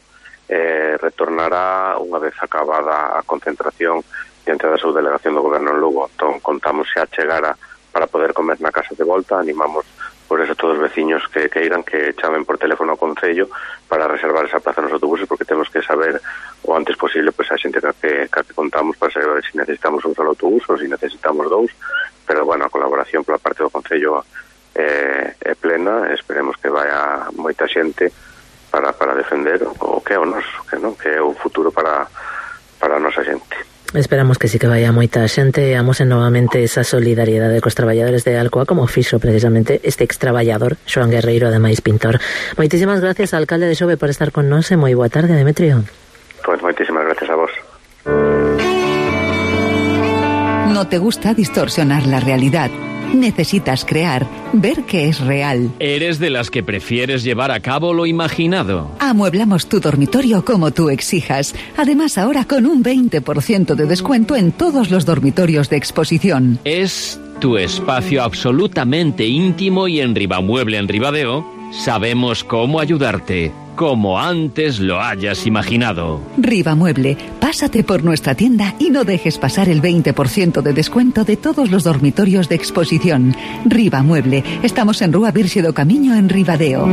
e retornará unha vez acabada a concentración diante da subdelegación do Goberno en Lugo. Entón, contamos xa chegara para poder comer na casa de volta. Animamos por eso todos os veciños que queiran que chamen por teléfono ao Concello para reservar esa plaza nos autobuses, porque temos que saber o antes posible pois a xente que, que contamos para saber se necesitamos un solo autobús ou se necesitamos dous. Pero, bueno, a colaboración pola parte do Concello é, é plena. Esperemos que vaya moita xente para, para defender o que é o noso, que, non? Que é o futuro para, para a nosa xente. Esperamos que sí que vaya moita xente e amosen novamente esa solidariedade cos traballadores de Alcoa, como fixo precisamente este extraballador Xoán Guerreiro, ademais pintor. Moitísimas gracias, alcalde de Xove, por estar con nós, e moi boa tarde, Demetrio. Pois pues, moitísimas gracias a vos. No te gusta distorsionar la realidad. Necesitas crear, ver que es real. ¿Eres de las que prefieres llevar a cabo lo imaginado? Amueblamos tu dormitorio como tú exijas. Además, ahora con un veinte por ciento de descuento en todos los dormitorios de exposición. Es tu espacio absolutamente íntimo, y en Ribamueble en Ribadeo sabemos cómo ayudarte, como antes lo hayas imaginado. Ribamueble, pásate por nuestra tienda y no dejes pasar el veinte por ciento de descuento de todos los dormitorios de exposición. Ribamueble, estamos en Rúa Virxe do Camiño en Ribadeo.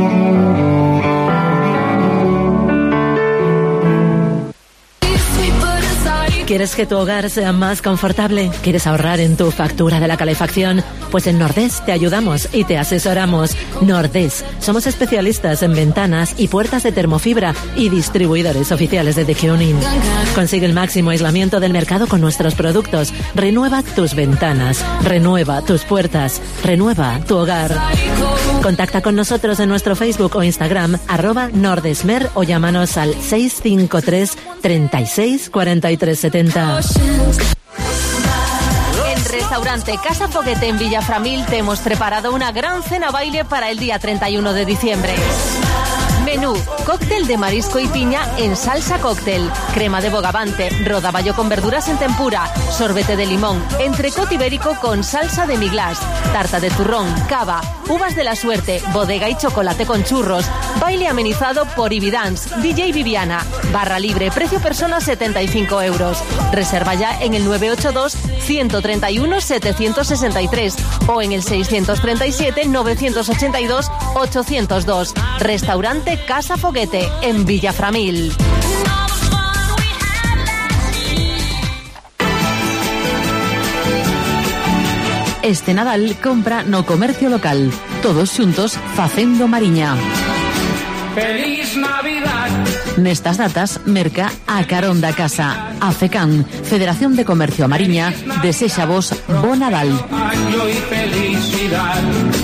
¿Quieres que tu hogar sea más confortable? ¿Quieres ahorrar en tu factura de la calefacción? Pues en Nordés te ayudamos y te asesoramos. Nordés, somos especialistas en ventanas y puertas de termofibra y distribuidores oficiales de Deceuninck. Consigue el máximo aislamiento del mercado con nuestros productos. Renueva tus ventanas, renueva tus puertas, renueva tu hogar. Contacta con nosotros en nuestro Facebook o Instagram, arroba Nordesmer, o llámanos al seis cinco tres, treinta y seis, cuarenta y tres setenta. En Restaurante Casa Foguete en Villaframil te hemos preparado una gran cena baile para el día treinta y uno de diciembre. Menú: cóctel de marisco y piña en salsa cóctel, crema de bogavante, rodaballo con verduras en tempura, sorbete de limón, entrecot ibérico con salsa de miglas, tarta de turrón, cava, uvas de la suerte, bodega y chocolate con churros, baile amenizado por Ibidance, D J Viviana, barra libre, precio persona setenta y cinco euros. Reserva ya en el nueve ocho dos, uno tres uno, siete seis tres o en el seiscientos treinta y siete, novecientos ochenta y dos, ochocientos dos. Restaurante Casa Foguete en Villaframil. Este Nadal compra no comercio local. Todos xuntos facendo mariña. Feliz Navidad. Nestas datas, merca a carón da casa. A FECAN, Federación de Comercio a Mariña, desexa vos bo Nadal. Año y felicidad.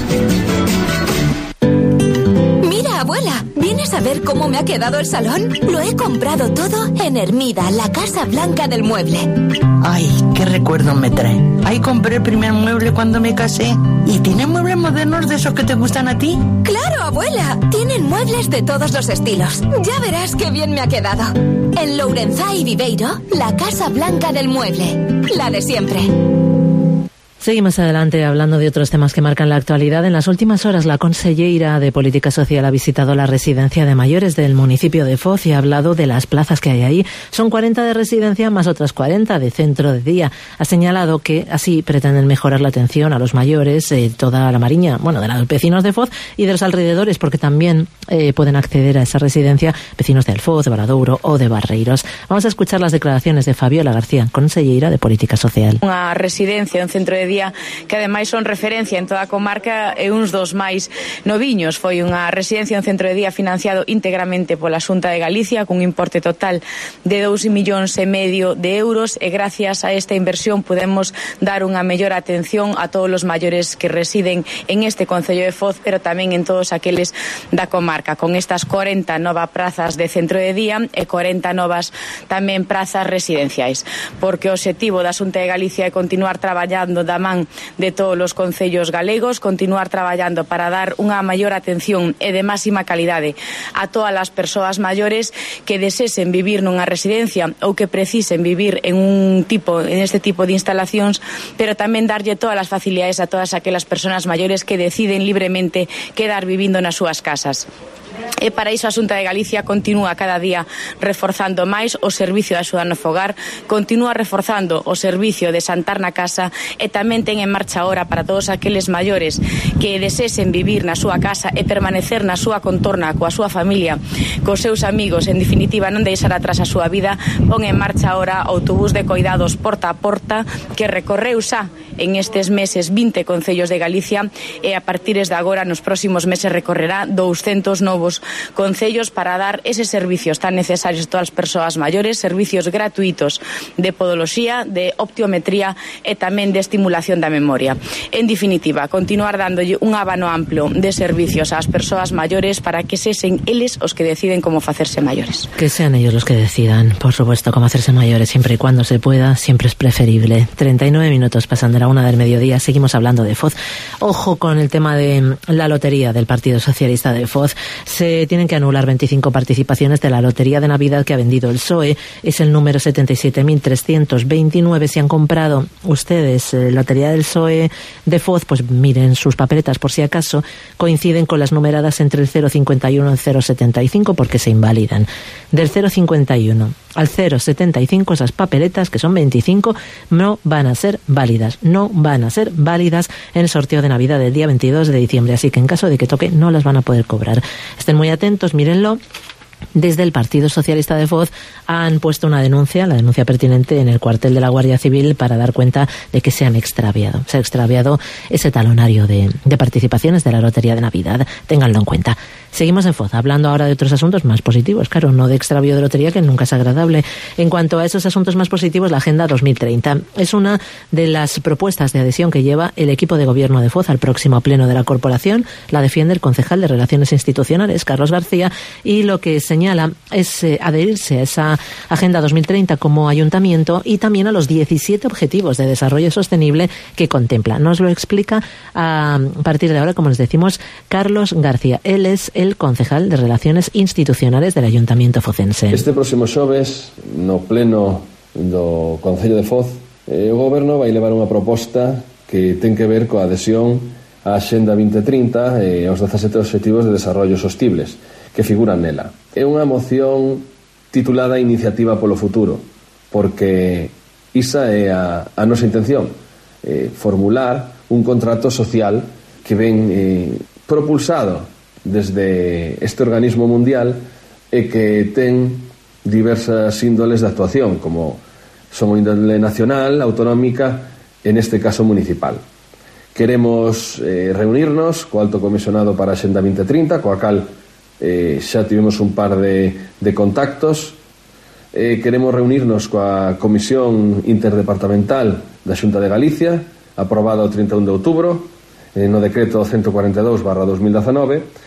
Mira, abuela, ¿vienes a ver cómo me ha quedado el salón? Lo he comprado todo en Hermida, la Casa Blanca del Mueble. Ay, qué recuerdo me trae. Ahí compré el primer mueble cuando me casé. ¿Y tiene muebles modernos de esos que te gustan a ti? ¡Claro, abuela! Tienen muebles de todos los estilos. Ya verás qué bien me ha quedado. En Lourenzá y Viveiro, la Casa Blanca del Mueble. La de siempre. Seguimos adelante hablando de otros temas que marcan la actualidad. En las últimas horas, la consellera de Política Social ha visitado la residencia de mayores del municipio de Foz y ha hablado de las plazas que hay ahí. Son cuarenta de residencia más otras cuarenta de centro de día. Ha señalado que así pretenden mejorar la atención a los mayores, eh, toda la Mariña, bueno, de los vecinos de Foz y de los alrededores, porque también eh, pueden acceder a esa residencia vecinos de Alfoz, de Valadouro o de Barreiros. Vamos a escuchar las declaraciones de Fabiola García, consellera de Política Social. Unha residencia, un centro de día que ademais son referencia en toda a comarca e uns dos máis noviños. Foi unha residencia, un centro de día financiado íntegramente pola Xunta de Galicia cun importe total de dous millóns e medio de euros, e gracias a esta inversión podemos dar unha mellor atención a todos os maiores que residen en este concello de Foz, pero tamén en todos aqueles da comarca, con estas cuarenta novas prazas de centro de día e cuarenta novas tamén prazas residenciais, porque o obxectivo da Xunta de Galicia é continuar traballando da man de todos os concellos galegos, continuar traballando para dar unha maior atención e de máxima calidade a todas as persoas maiores que desesen vivir nunha residencia ou que precisen vivir en un tipo en este tipo de instalacións, pero tamén darlle todas as facilidades a todas aquelas persoas maiores que deciden libremente quedar vivindo nas súas casas. E para iso a Xunta de Galicia continúa cada día reforzando máis o servicio de axuda no fogar, continúa reforzando o servicio de xantar na casa, e tamén ten en marcha ahora para todos aqueles maiores que desesen vivir na súa casa e permanecer na súa contorna coa súa familia, cos seus amigos, en definitiva non deixar atrás a súa vida. Pon en marcha ahora o autobús de coidados porta a porta que recorreu xa en estes meses vinte concellos de Galicia, e a partir de agora nos próximos meses recorrerá douscentos novos concellos para dar eses servicios tan necesarios a todas as persoas maiores, servicios gratuitos de podoloxía, de optometría e tamén de estimulación da memoria. En definitiva, continuar dándolle un abano amplo de servicios ás persoas maiores para que sesen eles os que deciden como facerse maiores. Que sean ellos los que decidan, por supuesto, cómo hacerse mayores, siempre y cuando se pueda, siempre es preferible. treinta y nueve minutos pasan de la la una del mediodía. Seguimos hablando de Foz. Ojo con el tema de la lotería del Partido Socialista de Foz. Se tienen que anular veinticinco participaciones de la lotería de Navidad que ha vendido el P S O E. Es el número setenta y siete mil trescientos veintinueve. Si han comprado ustedes eh, lotería del P S O E de Foz, pues miren sus papeletas por si acaso coinciden con las numeradas entre el cero cincuenta y uno y el cero setenta y cinco, porque se invalidan. Del cero cincuenta y uno al cero setenta y cinco, esas papeletas, que son veinticinco, no van a ser válidas, no van a ser válidas en el sorteo de Navidad del día veintidós de diciembre, así que en caso de que toque no las van a poder cobrar. Estén muy atentos, mírenlo. Desde el Partido Socialista de Foz han puesto una denuncia, la denuncia pertinente, en el cuartel de la Guardia Civil para dar cuenta de que se han extraviado. Se ha extraviado ese talonario de, de participaciones de la Lotería de Navidad. Ténganlo en cuenta. Seguimos en Foz, hablando ahora de otros asuntos más positivos, claro, no de extravío de lotería, que nunca es agradable. En cuanto a esos asuntos más positivos, la Agenda dos mil treinta es una de las propuestas de adhesión que lleva el equipo de gobierno de Foz al próximo pleno de la corporación. La defiende el concejal de Relaciones Institucionales, Carlos García, y lo que señala es eh, adherirse a esa Agenda dos mil treinta como ayuntamiento y también a los diecisiete objetivos de desarrollo sostenible que contempla. Nos lo explica a partir de ahora, como les decimos, Carlos García. Él es el concejal de Relaciones Institucionales del Ayuntamiento focense. Este próximo xoves, no pleno do Concello de Foz, eh, o Goberno vai levar unha proposta que ten que ver coa adhesión á Axenda vinte trinta e aos dezasete obxectivos de desarrollo sostibles que figuran nela. É unha moción titulada Iniciativa polo Futuro, porque isa é a, a nosa intención, eh, formular un contrato social que ven eh, propulsado desde este organismo mundial e que ten diversas índoles de actuación, como son a índole nacional, autonómica, en este caso municipal. Queremos eh, reunirnos co Alto Comisionado para a Xenda vinte trinta, coa cal eh, xa tivemos un par de, de contactos. Eh, queremos reunirnos coa Comisión Interdepartamental da Xunta de Galicia, aprobada o trinta e un de outubro, eh, no decreto ciento cuarenta e dous barra dos mil dezanove,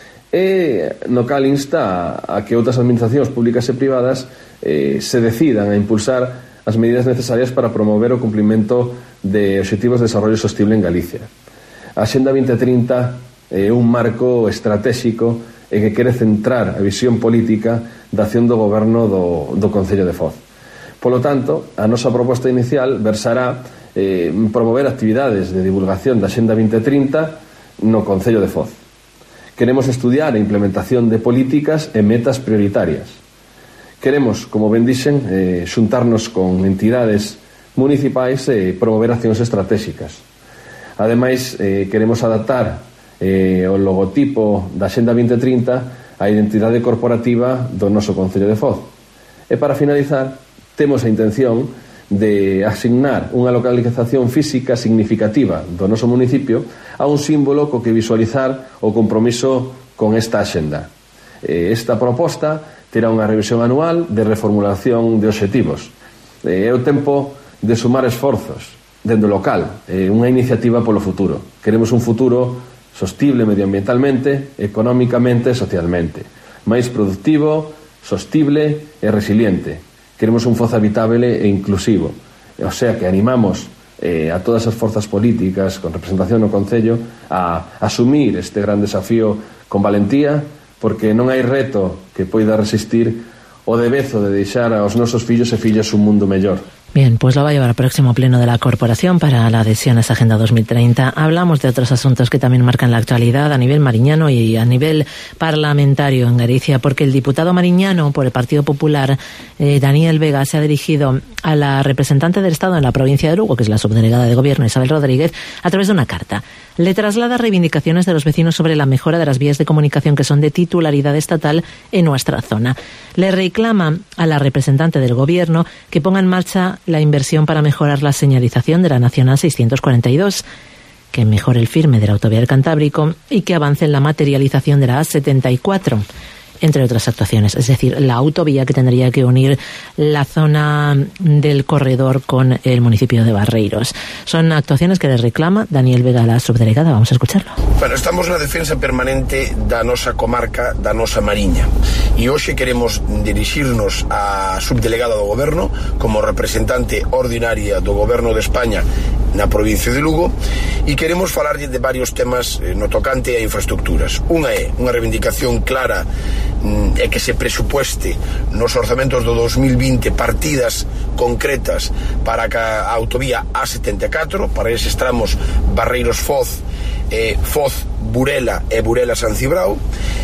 e no cal insta a que outras administracións públicas e privadas eh, se decidan a impulsar as medidas necesarias para promover o cumprimento de obxectivos de desarrollo sostible en Galicia. A Xenda vinte trinta é un marco estratégico e que quere centrar a visión política da acción do goberno do, do Concello de Foz. Polo tanto, a nosa proposta inicial versará eh, promover actividades de divulgación da Xenda vinte trinta no Concello de Foz. Queremos estudiar a implementación de políticas e metas prioritarias. Queremos, como ben dixen, eh, xuntarnos con entidades municipais e promover accións estratégicas. Ademais, eh, queremos adaptar eh, o logotipo da Xenda vinte trinta á identidade corporativa do noso Concello de Foz. E para finalizar, temos a intención de asignar unha localización física significativa do noso municipio a un símbolo co que visualizar o compromiso con esta axenda. Esta proposta terá unha revisión anual de reformulación de obxectivos. É o tempo de sumar esforzos dende o local, é unha iniciativa polo futuro. Queremos un futuro sostible medioambientalmente, económicamente e socialmente, máis productivo, sostible e resiliente. Queremos un Foz habitable e inclusivo. O sea que animamos eh, a todas as forzas políticas con representación no Concello a asumir este gran desafío con valentía, porque non hai reto que poida resistir o debezo de deixar aos nosos fillos e fillas un mundo mellor. Bien, pues lo va a llevar al próximo pleno de la corporación para la adhesión a esa Agenda dos mil treinta. Hablamos de otros asuntos que también marcan la actualidad a nivel mariñano y a nivel parlamentario en Galicia, porque el diputado mariñano por el Partido Popular, eh, Daniel Vega, se ha dirigido a la representante del Estado en la provincia de Lugo, que es la subdelegada de Gobierno, Isabel Rodríguez, a través de una carta. Le traslada reivindicaciones de los vecinos sobre la mejora de las vías de comunicación que son de titularidad estatal en nuestra zona. Le reclama a la representante del Gobierno que ponga en marcha la inversión para mejorar la señalización de la Nacional seiscientos cuarenta y dos, que mejore el firme de la autovía del Cantábrico y que avance en la materialización de la A setenta y cuatro. entre otras actuaciones. Es decir, la autovía que tendría que unir la zona del corredor con el municipio de Barreiros. Son actuaciones que le reclama Daniel Vega, la subdelegada. Vamos a escucharlo. Bueno, estamos na defensa permanente da nosa comarca, da nosa Mariña. E hoxe queremos dirixirnos á subdelegada do Goberno como representante ordinaria do Goberno de España na provincia de Lugo, e queremos falarlle de varios temas no tocante a infraestructuras. Unha é unha reivindicación clara é que se presupueste nos orzamentos do dos mil vinte partidas concretas para a autovía A setenta e catro, para eses tramos Barreiros-Foz, eh, Foz-Burela e Burela-San Cibrao,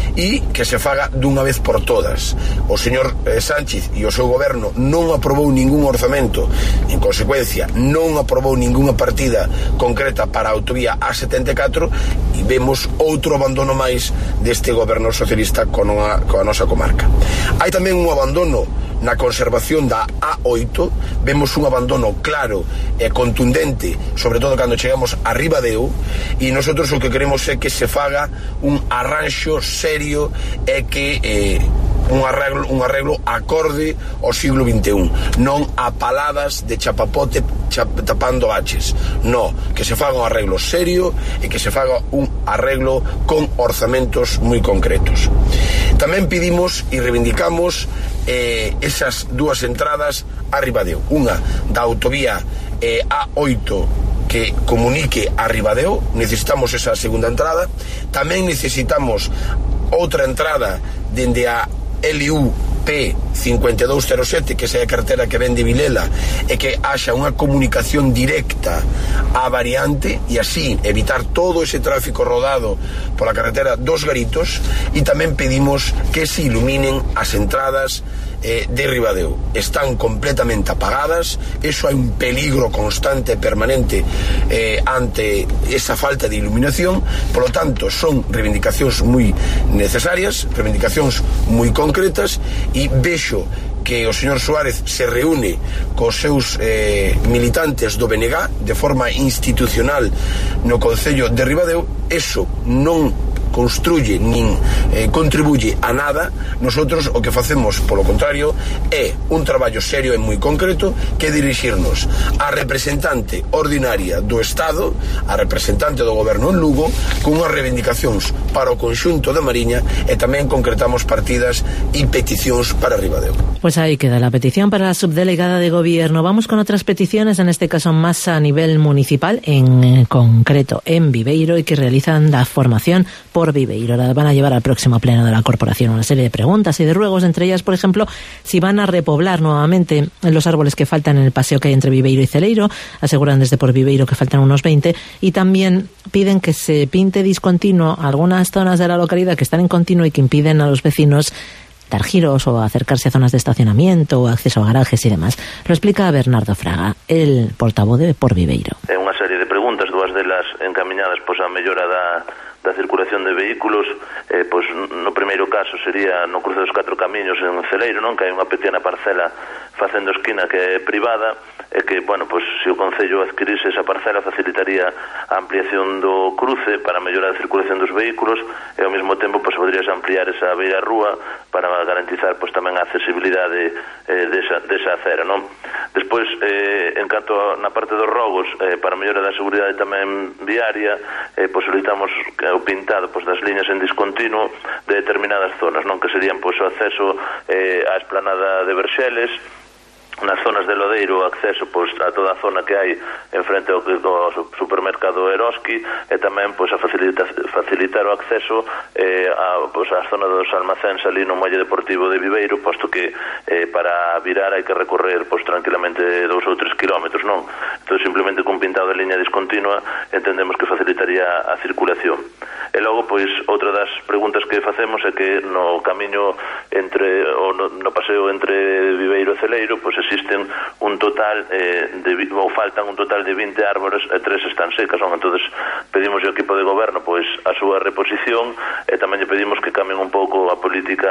e que se faga dunha vez por todas. O señor eh, Sánchez e o seu goberno non aprobou ningún orzamento, en consecuencia non aprobou ninguna partida concreta para a autovía A setenta e catro, e vemos outro abandono máis deste goberno socialista con a, con a nosa comarca. Hai tamén un abandono na conservación da A oito, vemos un abandono claro e contundente, sobre todo cando chegamos a Ribadeo, e nosotros o que queremos é que se faga un arranxo serio e que eh, un arreglo, un arreglo acorde ao siglo vinte e un, non a paladas de chapapote chap, tapando baches, no, que se faga un arreglo serio e que se faga un arreglo con orzamentos moi concretos. Tamén pedimos e reivindicamos eh, esas dúas entradas a Ribadeo, unha da autovía eh, A oito que comunique a Ribadeo, necesitamos esa segunda entrada. Tamén necesitamos outra entrada dende a L U P cinco dous cero sete, que é a carretera que ven de Vilela, e que haxa unha comunicación directa á variante e así evitar todo ese tráfico rodado pola carretera dos Garitos. E tamén pedimos que se iluminen as entradas eh, de Ribadeo. Están completamente apagadas, eso hai un peligro constante e permanente eh, ante esa falta de iluminación. Por lo tanto, son reivindicacións moi necesarias, reivindicacións moi concretas, e vexo que o señor Suárez se reúne cos seus eh, militantes do B N G de forma institucional no Concello de Ribadeo. Eso non construye nin eh, contribuye a nada. Nosotros o que facemos, polo contrario, é un traballo serio e moi concreto, que dirixirnos a representante ordinaria do Estado, a representante do Goberno en Lugo, con unhas reivindicacións para o conxunto da Mariña, e tamén concretamos partidas e peticións para Ribadeo. Pues ahí queda la petición para la subdelegada de Gobierno. Vamos con otras peticiones, en este caso más a nivel municipal, en concreto en Viveiro, y que realizan la formación por Viveiro. La van a llevar al próximo pleno de la corporación una serie de preguntas y de ruegos, entre ellas, por ejemplo, si van a repoblar nuevamente los árboles que faltan en el paseo que hay entre Viveiro y Celeiro. Aseguran desde por Viveiro que faltan unos veinte, y también piden que se pinte discontinuo algunas zonas de la localidad que están en continuo y que impiden a los vecinos dar giros o acercarse a zonas de estacionamiento o acceso a garajes y demás. Lo explica Bernardo Fraga, el portavoz de Por Viveiro. É unha serie de preguntas, dúas delas encaminadas pois a mellora da da circulación de vehículos. Eh, pois no primeiro caso sería no cruce dos catro camiños en Celeiro, non, que hai unha pequena parcela facendo esquina que é privada, e que, bueno, pois se o Concello adquirise esa parcela facilitaría a ampliación do cruce para mellorar a circulación dos vehículos, e ao mesmo tempo pois poderías ampliar esa beira rúa para garantizar pois tamén a accesibilidade eh, desa, desa acera, non? Despois, eh, en canto a, na parte dos robos, eh, para mellorar da seguridade tamén viaria, eh, pois solicitamos o pintado pois das liñas en discontinuo de determinadas zonas, non, que serían pois o acceso eh, á esplanada de Verxeles, nas zonas de Lodeiro, acceso pois a toda a zona que hai en frente ao, ao supermercado Eroski, e tamén pois a facilitar, facilitar o acceso eh, a, pois a zona dos almacéns ali no muelle deportivo de Viveiro, posto que eh, para virar hai que recorrer pois tranquilamente dous ou tres kilómetros, non? Entón, simplemente cun pintado de liña discontinua entendemos que facilitaría a circulación. E logo, pois, outra das preguntas que facemos é que no camiño entre, ou no, no paseo entre Viveiro e Celeiro, pois existen un total eh, de, ou faltan un total de vinte árbores e tres están secas, non? Entonces pedimos ao equipo de goberno pois a súa reposición, e tamén lle pedimos que cambien un pouco a política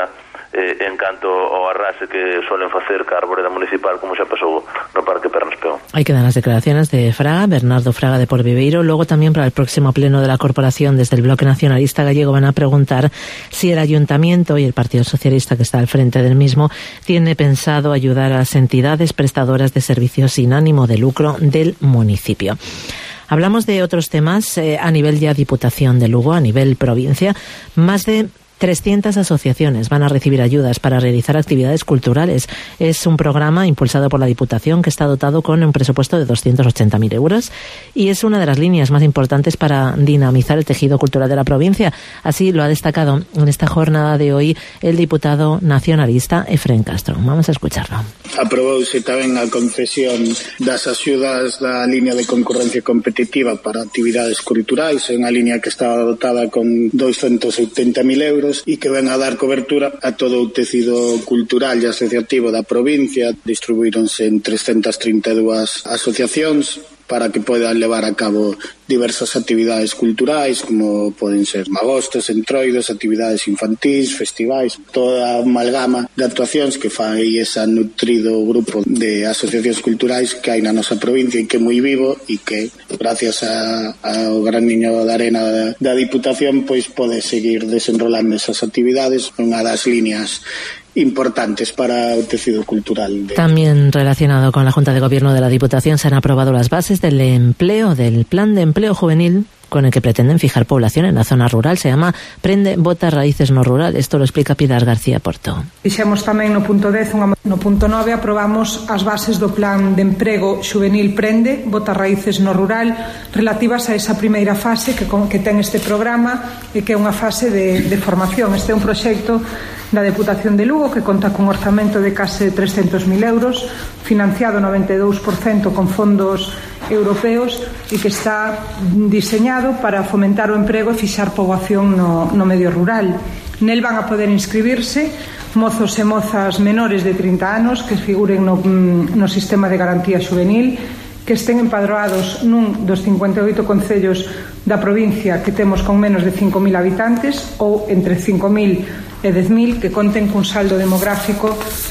eh, en canto ao arrase que suelen facer ca arboreda municipal, como xa pasou no Parque Pernas Peón. Ahí quedan las declaraciones de Fraga, Bernardo Fraga de Porviveiro. Luego también para el próximo pleno de la corporación, desde el Bloque Nacionalista Gallego van a preguntar si el Ayuntamiento y el Partido Socialista, que está al frente del mismo, tiene pensado ayudar a las entidades prestadoras de servicios sin ánimo de lucro del municipio. Hablamos de otros temas eh, a nivel ya Diputación de Lugo, a nivel provincia. Más de trescientas asociaciones van a recibir ayudas para realizar actividades culturales. Es un programa impulsado por la Diputación que está dotado con un presupuesto de doscientos ochenta mil euros y es una de las líneas más importantes para dinamizar el tejido cultural de la provincia. Así lo ha destacado en esta jornada de hoy el diputado nacionalista Efrén Castro. Vamos a escucharlo. Aprobouse tamén a concesión das axudas da línea de concurrencia competitiva para actividades culturais, unha línea que estaba dotada con doscientos oitenta mil euros e que ven a dar cobertura a todo o tecido cultural e asociativo da provincia. Distribuíronse en trescentas trinta e dúas asociacións para que podan levar a cabo diversas actividades culturais, como poden ser magostos, entroidos, actividades infantís, festivais, toda a amalgama de actuacións que fai ese nutrido grupo de asociacións culturais que hai na nosa provincia e que é moi vivo e que, gracias a, ao gran niño da arena da, da Diputación, pois pode seguir desenrolando esas actividades, unha das líneas importantes para el tejido cultural. De... También relacionado con la Junta de Gobierno de la Diputación se han aprobado las bases del empleo, del plan de empleo juvenil con el que pretenden fijar población en la zona rural. Se llama Prende, Bota Raíces no Rural. Esto lo explica Pilar García Porto. Fixemos tamén no punto dez, no punto nove aprobamos as bases do plan de emprego juvenil Prende, Bota Raíces no Rural, relativas a esa primeira fase que, que ten este programa e que é unha fase de, de formación. Este é un proxecto da Deputación de Lugo que conta cun orzamento de case trescentos mil euros, financiado noventa e dous por cento con fondos europeos e que está diseñado para fomentar o emprego e fixar poboación no, no medio rural. Nel van a poder inscribirse mozos e mozas menores de trinta anos que figuren no, no sistema de garantía juvenil, que estén empadroados nun dos cincuenta e oito concellos da provincia que temos con menos de cinco mil habitantes ou entre cinco mil e dez mil que conten cun saldo demográfico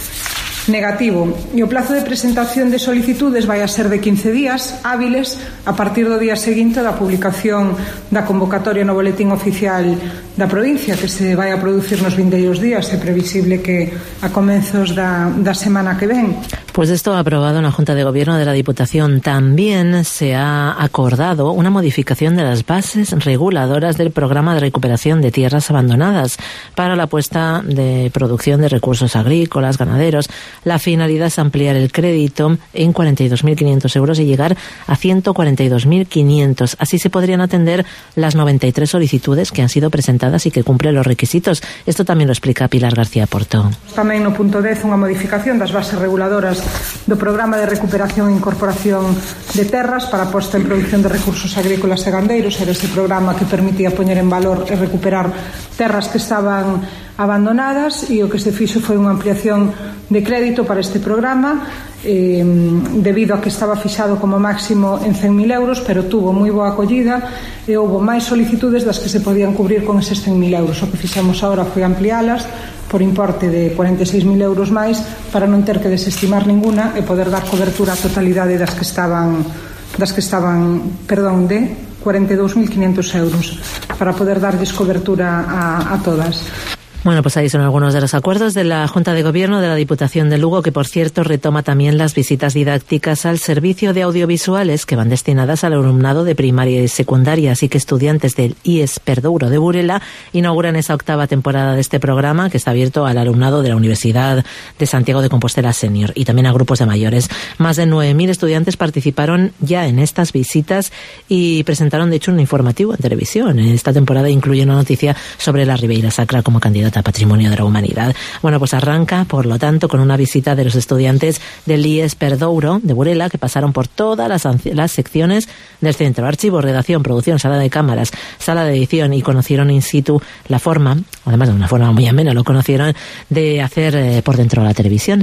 negativo. E o plazo de presentación de solicitudes vai a ser de quince días hábiles a partir do día seguinte da publicación da convocatoria no boletín oficial da provincia, que se vai a producir nos vindeiros días. É previsible que a comenzos da, da semana que ven. Pues esto aprobado en la Junta de Gobierno de la Diputación. También se ha acordado una modificación de las bases reguladoras del programa de recuperación de tierras abandonadas para la puesta de producción de recursos agrícolas, ganaderos. La finalidad es ampliar el crédito en cuarenta y dos mil quinientos euros y llegar a ciento cuarenta y dos mil quinientos. Así se podrían atender las noventa y tres solicitudes que han sido presentadas y que cumplen los requisitos. Esto también lo explica Pilar García Porto. Tamén no punto dez unha modificación das bases reguladoras do programa de recuperación e incorporación de terras para a posta en producción de recursos agrícolas e gandeiros. Era ese programa que permitía poñer en valor e recuperar terras que estaban abandonadas, e o que se fixo foi unha ampliación de crédito para este programa eh, debido a que estaba fixado como máximo en cen mil euros, pero tuvo moi boa acollida e houve máis solicitudes das que se podían cubrir con eses cen mil euros. O que fixemos agora foi amplialas por importe de cuarenta e seis mil euros máis para non ter que desestimar ninguna e poder dar cobertura á totalidade das que estaban das que estaban, perdón, de cuarenta e dous mil quinientos euros para poder darlles cobertura a, a todas. Bueno, pues ahí son algunos de los acuerdos de la Junta de Gobierno de la Diputación de Lugo, que por cierto retoma también las visitas didácticas al servicio de audiovisuales que van destinadas al alumnado de primaria y secundaria, así que estudiantes del I E S Perdouro de Burela inauguran esa octava temporada de este programa que está abierto al alumnado de la Universidad de Santiago de Compostela Senior y también a grupos de mayores. Más de nueve mil estudiantes participaron ya en estas visitas y presentaron de hecho un informativo en televisión. Esta temporada incluye una noticia sobre la Ribeira Sacra como candidata a Patrimonio de la Humanidad. Bueno, pues arranca, por lo tanto, con una visita de los estudiantes del I E S Perdouro de Burela, que pasaron por todas las, las secciones del centro: archivo, redacción, producción, sala de cámaras, sala de edición, y conocieron in situ la forma, además de una forma muy amena, lo conocieron, de hacer eh, por dentro la televisión.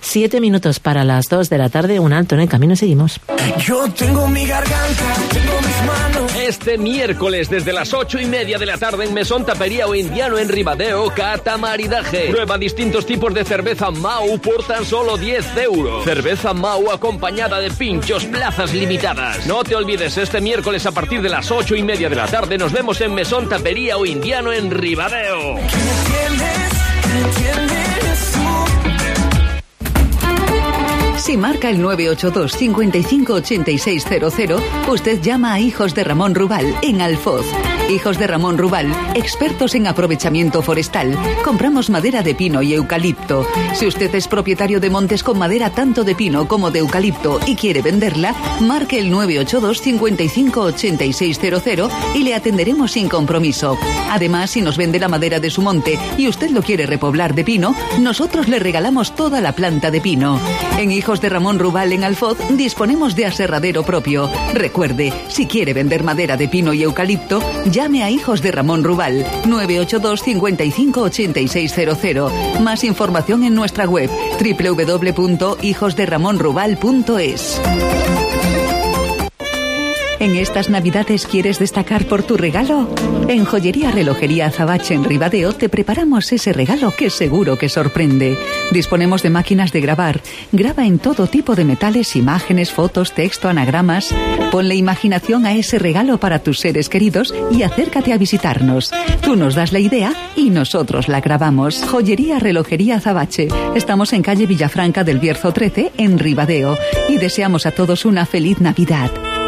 Siete minutos para las dos de la tarde, un alto en el camino, seguimos. Yo tengo mi garganta, tengo mis manos. Este miércoles desde las ocho y media de la tarde en Mesón Tapería o Indiano en Ribadeo, catamaridaje. Prueba distintos tipos de cerveza Mau por tan solo diez euros. Cerveza Mau acompañada de pinchos, plazas limitadas. No te olvides, este miércoles a partir de las ocho y media de la tarde nos vemos en Mesón Tapería o Indiano en Ribadeo. Si marca el nueve ocho dos, cinco cinco ocho seis cero cero, usted llama a Hijos de Ramón Rubal, en Alfoz. Hijos de Ramón Rubal, expertos en aprovechamiento forestal. Compramos madera de pino y eucalipto. Si usted es propietario de montes con madera tanto de pino como de eucalipto y quiere venderla, marque el nueve ocho dos, cinco cinco ocho seis cero cero y le atenderemos sin compromiso. Además, si nos vende la madera de su monte y usted lo quiere repoblar de pino, nosotros le regalamos toda la planta de pino. En Hijos de Ramón Rubal, en Alfoz, disponemos de aserradero propio. Recuerde, si quiere vender madera de pino y eucalipto, llame a Hijos de Ramón Rubal, nueve ocho dos, cinco cinco ocho seis cero cero. Más información en nuestra web, doble u doble u doble u punto hijos de ramón rubal punto es. ¿En estas Navidades quieres destacar por tu regalo? En Joyería Relojería Azabache en Ribadeo te preparamos ese regalo que seguro que sorprende. Disponemos de máquinas de grabar. Graba en todo tipo de metales, imágenes, fotos, texto, anagramas. Ponle imaginación a ese regalo para tus seres queridos y acércate a visitarnos. Tú nos das la idea y nosotros la grabamos. Joyería Relojería Azabache. Estamos en calle Villafranca del Bierzo trece en Ribadeo y deseamos a todos una feliz Navidad.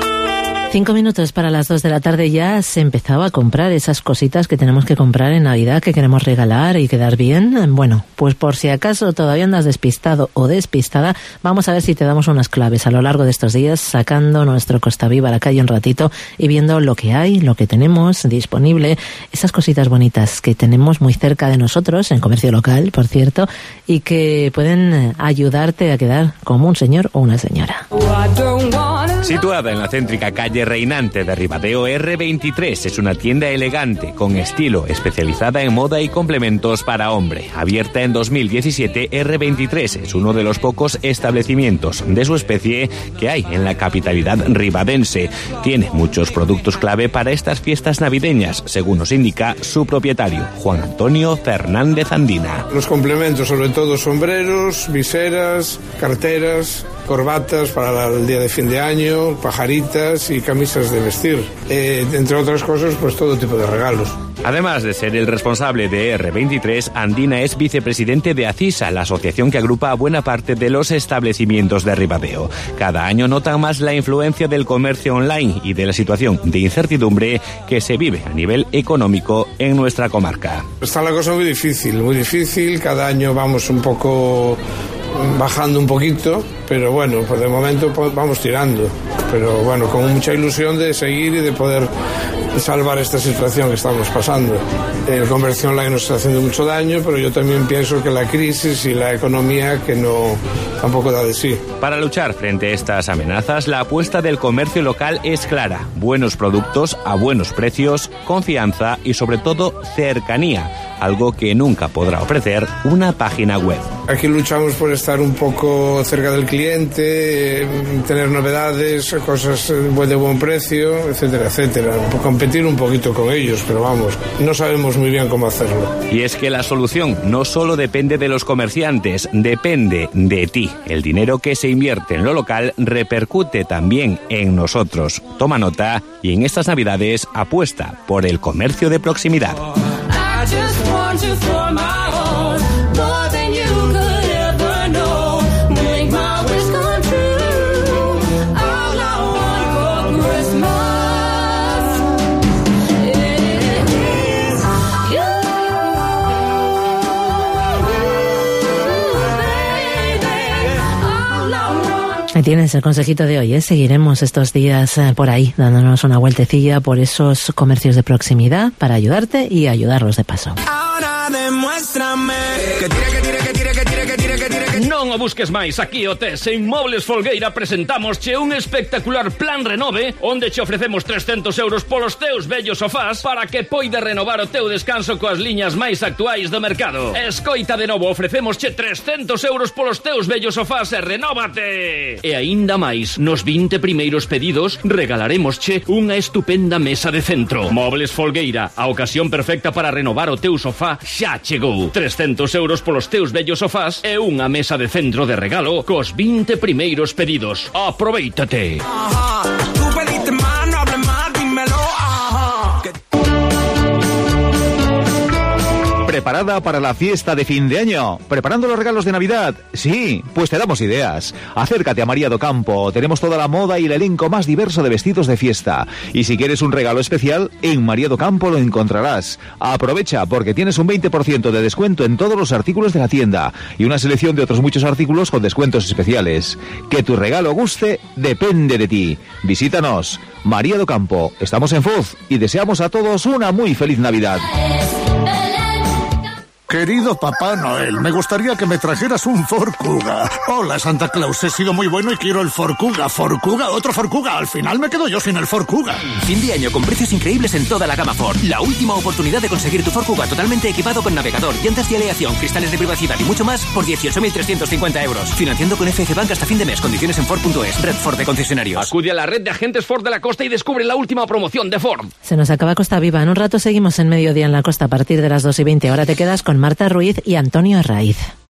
Cinco minutos para las dos de la tarde ya se empezaba a comprar esas cositas que tenemos que comprar en Navidad, que queremos regalar y quedar bien. Bueno, pues por si acaso todavía andas despistado o despistada, vamos a ver si te damos unas claves a lo largo de estos días, sacando nuestro Costa Viva a la calle un ratito y viendo lo que hay, lo que tenemos disponible, esas cositas bonitas que tenemos muy cerca de nosotros, en comercio local, por cierto, y que pueden ayudarte a quedar como un señor o una señora. Situada en la céntrica calle Reinante de Ribadeo, erre veintitrés es una tienda elegante, con estilo, especializada en moda y complementos para hombre. Abierta en dos mil diecisiete, erre veintitrés es uno de los pocos establecimientos de su especie que hay en la capitalidad ribadense. Tiene muchos productos clave para estas fiestas navideñas, según nos indica su propietario, Juan Antonio Fernández Andina. Los complementos, sobre todo sombreros, viseras, carteras, corbatas para el día de fin de año, pajaritas y camisas de vestir. Eh, entre otras cosas, pues todo tipo de regalos. Además de ser el responsable de erre veintitrés, Andina es vicepresidente de ACISA, la asociación que agrupa a buena parte de los establecimientos de Ribadeo. Cada año notan más la influencia del comercio online y de la situación de incertidumbre que se vive a nivel económico en nuestra comarca. Está la cosa muy difícil, muy difícil. Cada año vamos un poco bajando un poquito, pero bueno, pues de momento vamos tirando. Pero bueno, con mucha ilusión de seguir y de poder salvar esta situación que estamos pasando. El comercio online nos está haciendo mucho daño, pero yo también pienso que la crisis y la economía que no tampoco da de sí. Para luchar frente a estas amenazas, la apuesta del comercio local es clara: buenos productos a buenos precios, confianza y sobre todo cercanía, algo que nunca podrá ofrecer una página web. Aquí luchamos por estar un poco cerca del cliente, tener novedades, cosas de buen precio, etcétera, etcétera. Competir un poquito con ellos, pero vamos, no sabemos muy bien cómo hacerlo. Y es que la solución no solo depende de los comerciantes, depende de ti. El dinero que se invierte en lo local repercute también en nosotros. Toma nota y en estas Navidades apuesta por el comercio de proximidad. I just want you for my own, more than you could ever know. Make my wish come true. All I want for Christmas is you, baby. All I want. Ahí tienes el consejito de hoy, ¿eh? Seguiremos estos días eh, por ahí, dándonos una vueltecilla por esos comercios de proximidad para ayudarte y ayudarlos de paso. Ahora demuéstrame que tire, que tire, que tire, que tire, que tire, que tire. Non o busques máis, aquí o tes. En Mobles Folgueira presentamos che un espectacular plan renove onde che ofrecemos trescentos euros polos teus vellos sofás para que poides renovar o teu descanso coas liñas máis actuais do mercado. Escoita de novo, ofrecemos che trescentos euros polos teus vellos sofás e renóvate. E aínda máis, nos vinte primeiros pedidos regalaremos che unha estupenda mesa de centro. Mobles Folgueira, a ocasión perfecta para renovar o teu sofá xa chegou. trescentos euros polos teus vellos sofás e unha mesa de centro de regalo cos vinte primeiros pedidos. Aprovéitate. Ajá, tú pediste más, no hables más, dímelo, ajá. ¿Preparada para la fiesta de fin de año? ¿Preparando los regalos de Navidad? Sí, pues te damos ideas. Acércate a María do Campo. Tenemos toda la moda y el elenco más diverso de vestidos de fiesta. Y si quieres un regalo especial, en María do Campo lo encontrarás. Aprovecha porque tienes un veinte por ciento de descuento en todos los artículos de la tienda y una selección de otros muchos artículos con descuentos especiales. Que tu regalo guste depende de ti. Visítanos. María do Campo. Estamos en Foz y deseamos a todos una muy feliz Navidad. Querido Papá Noel, me gustaría que me trajeras un Ford Kuga. Hola, Santa Claus, he sido muy bueno y quiero el Ford Kuga. Ford Kuga, otro Ford Kuga. Al final me quedo yo sin el Ford Kuga. Fin de año con precios increíbles en toda la gama Ford. La última oportunidad de conseguir tu Ford Kuga totalmente equipado con navegador, llantas de aleación, cristales de privacidad y mucho más por dieciocho mil trescientos cincuenta euros. Financiando con F F Bank hasta fin de mes. Condiciones en Ford punto es. Red Ford de concesionarios. Acude a la red de agentes Ford de la costa y descubre la última promoción de Ford. Se nos acaba Costa Viva. En un rato seguimos en Mediodía en la Costa a partir de las dos y veinte. Ahora te quedas con Marta Ruiz y Antonio Arraiz.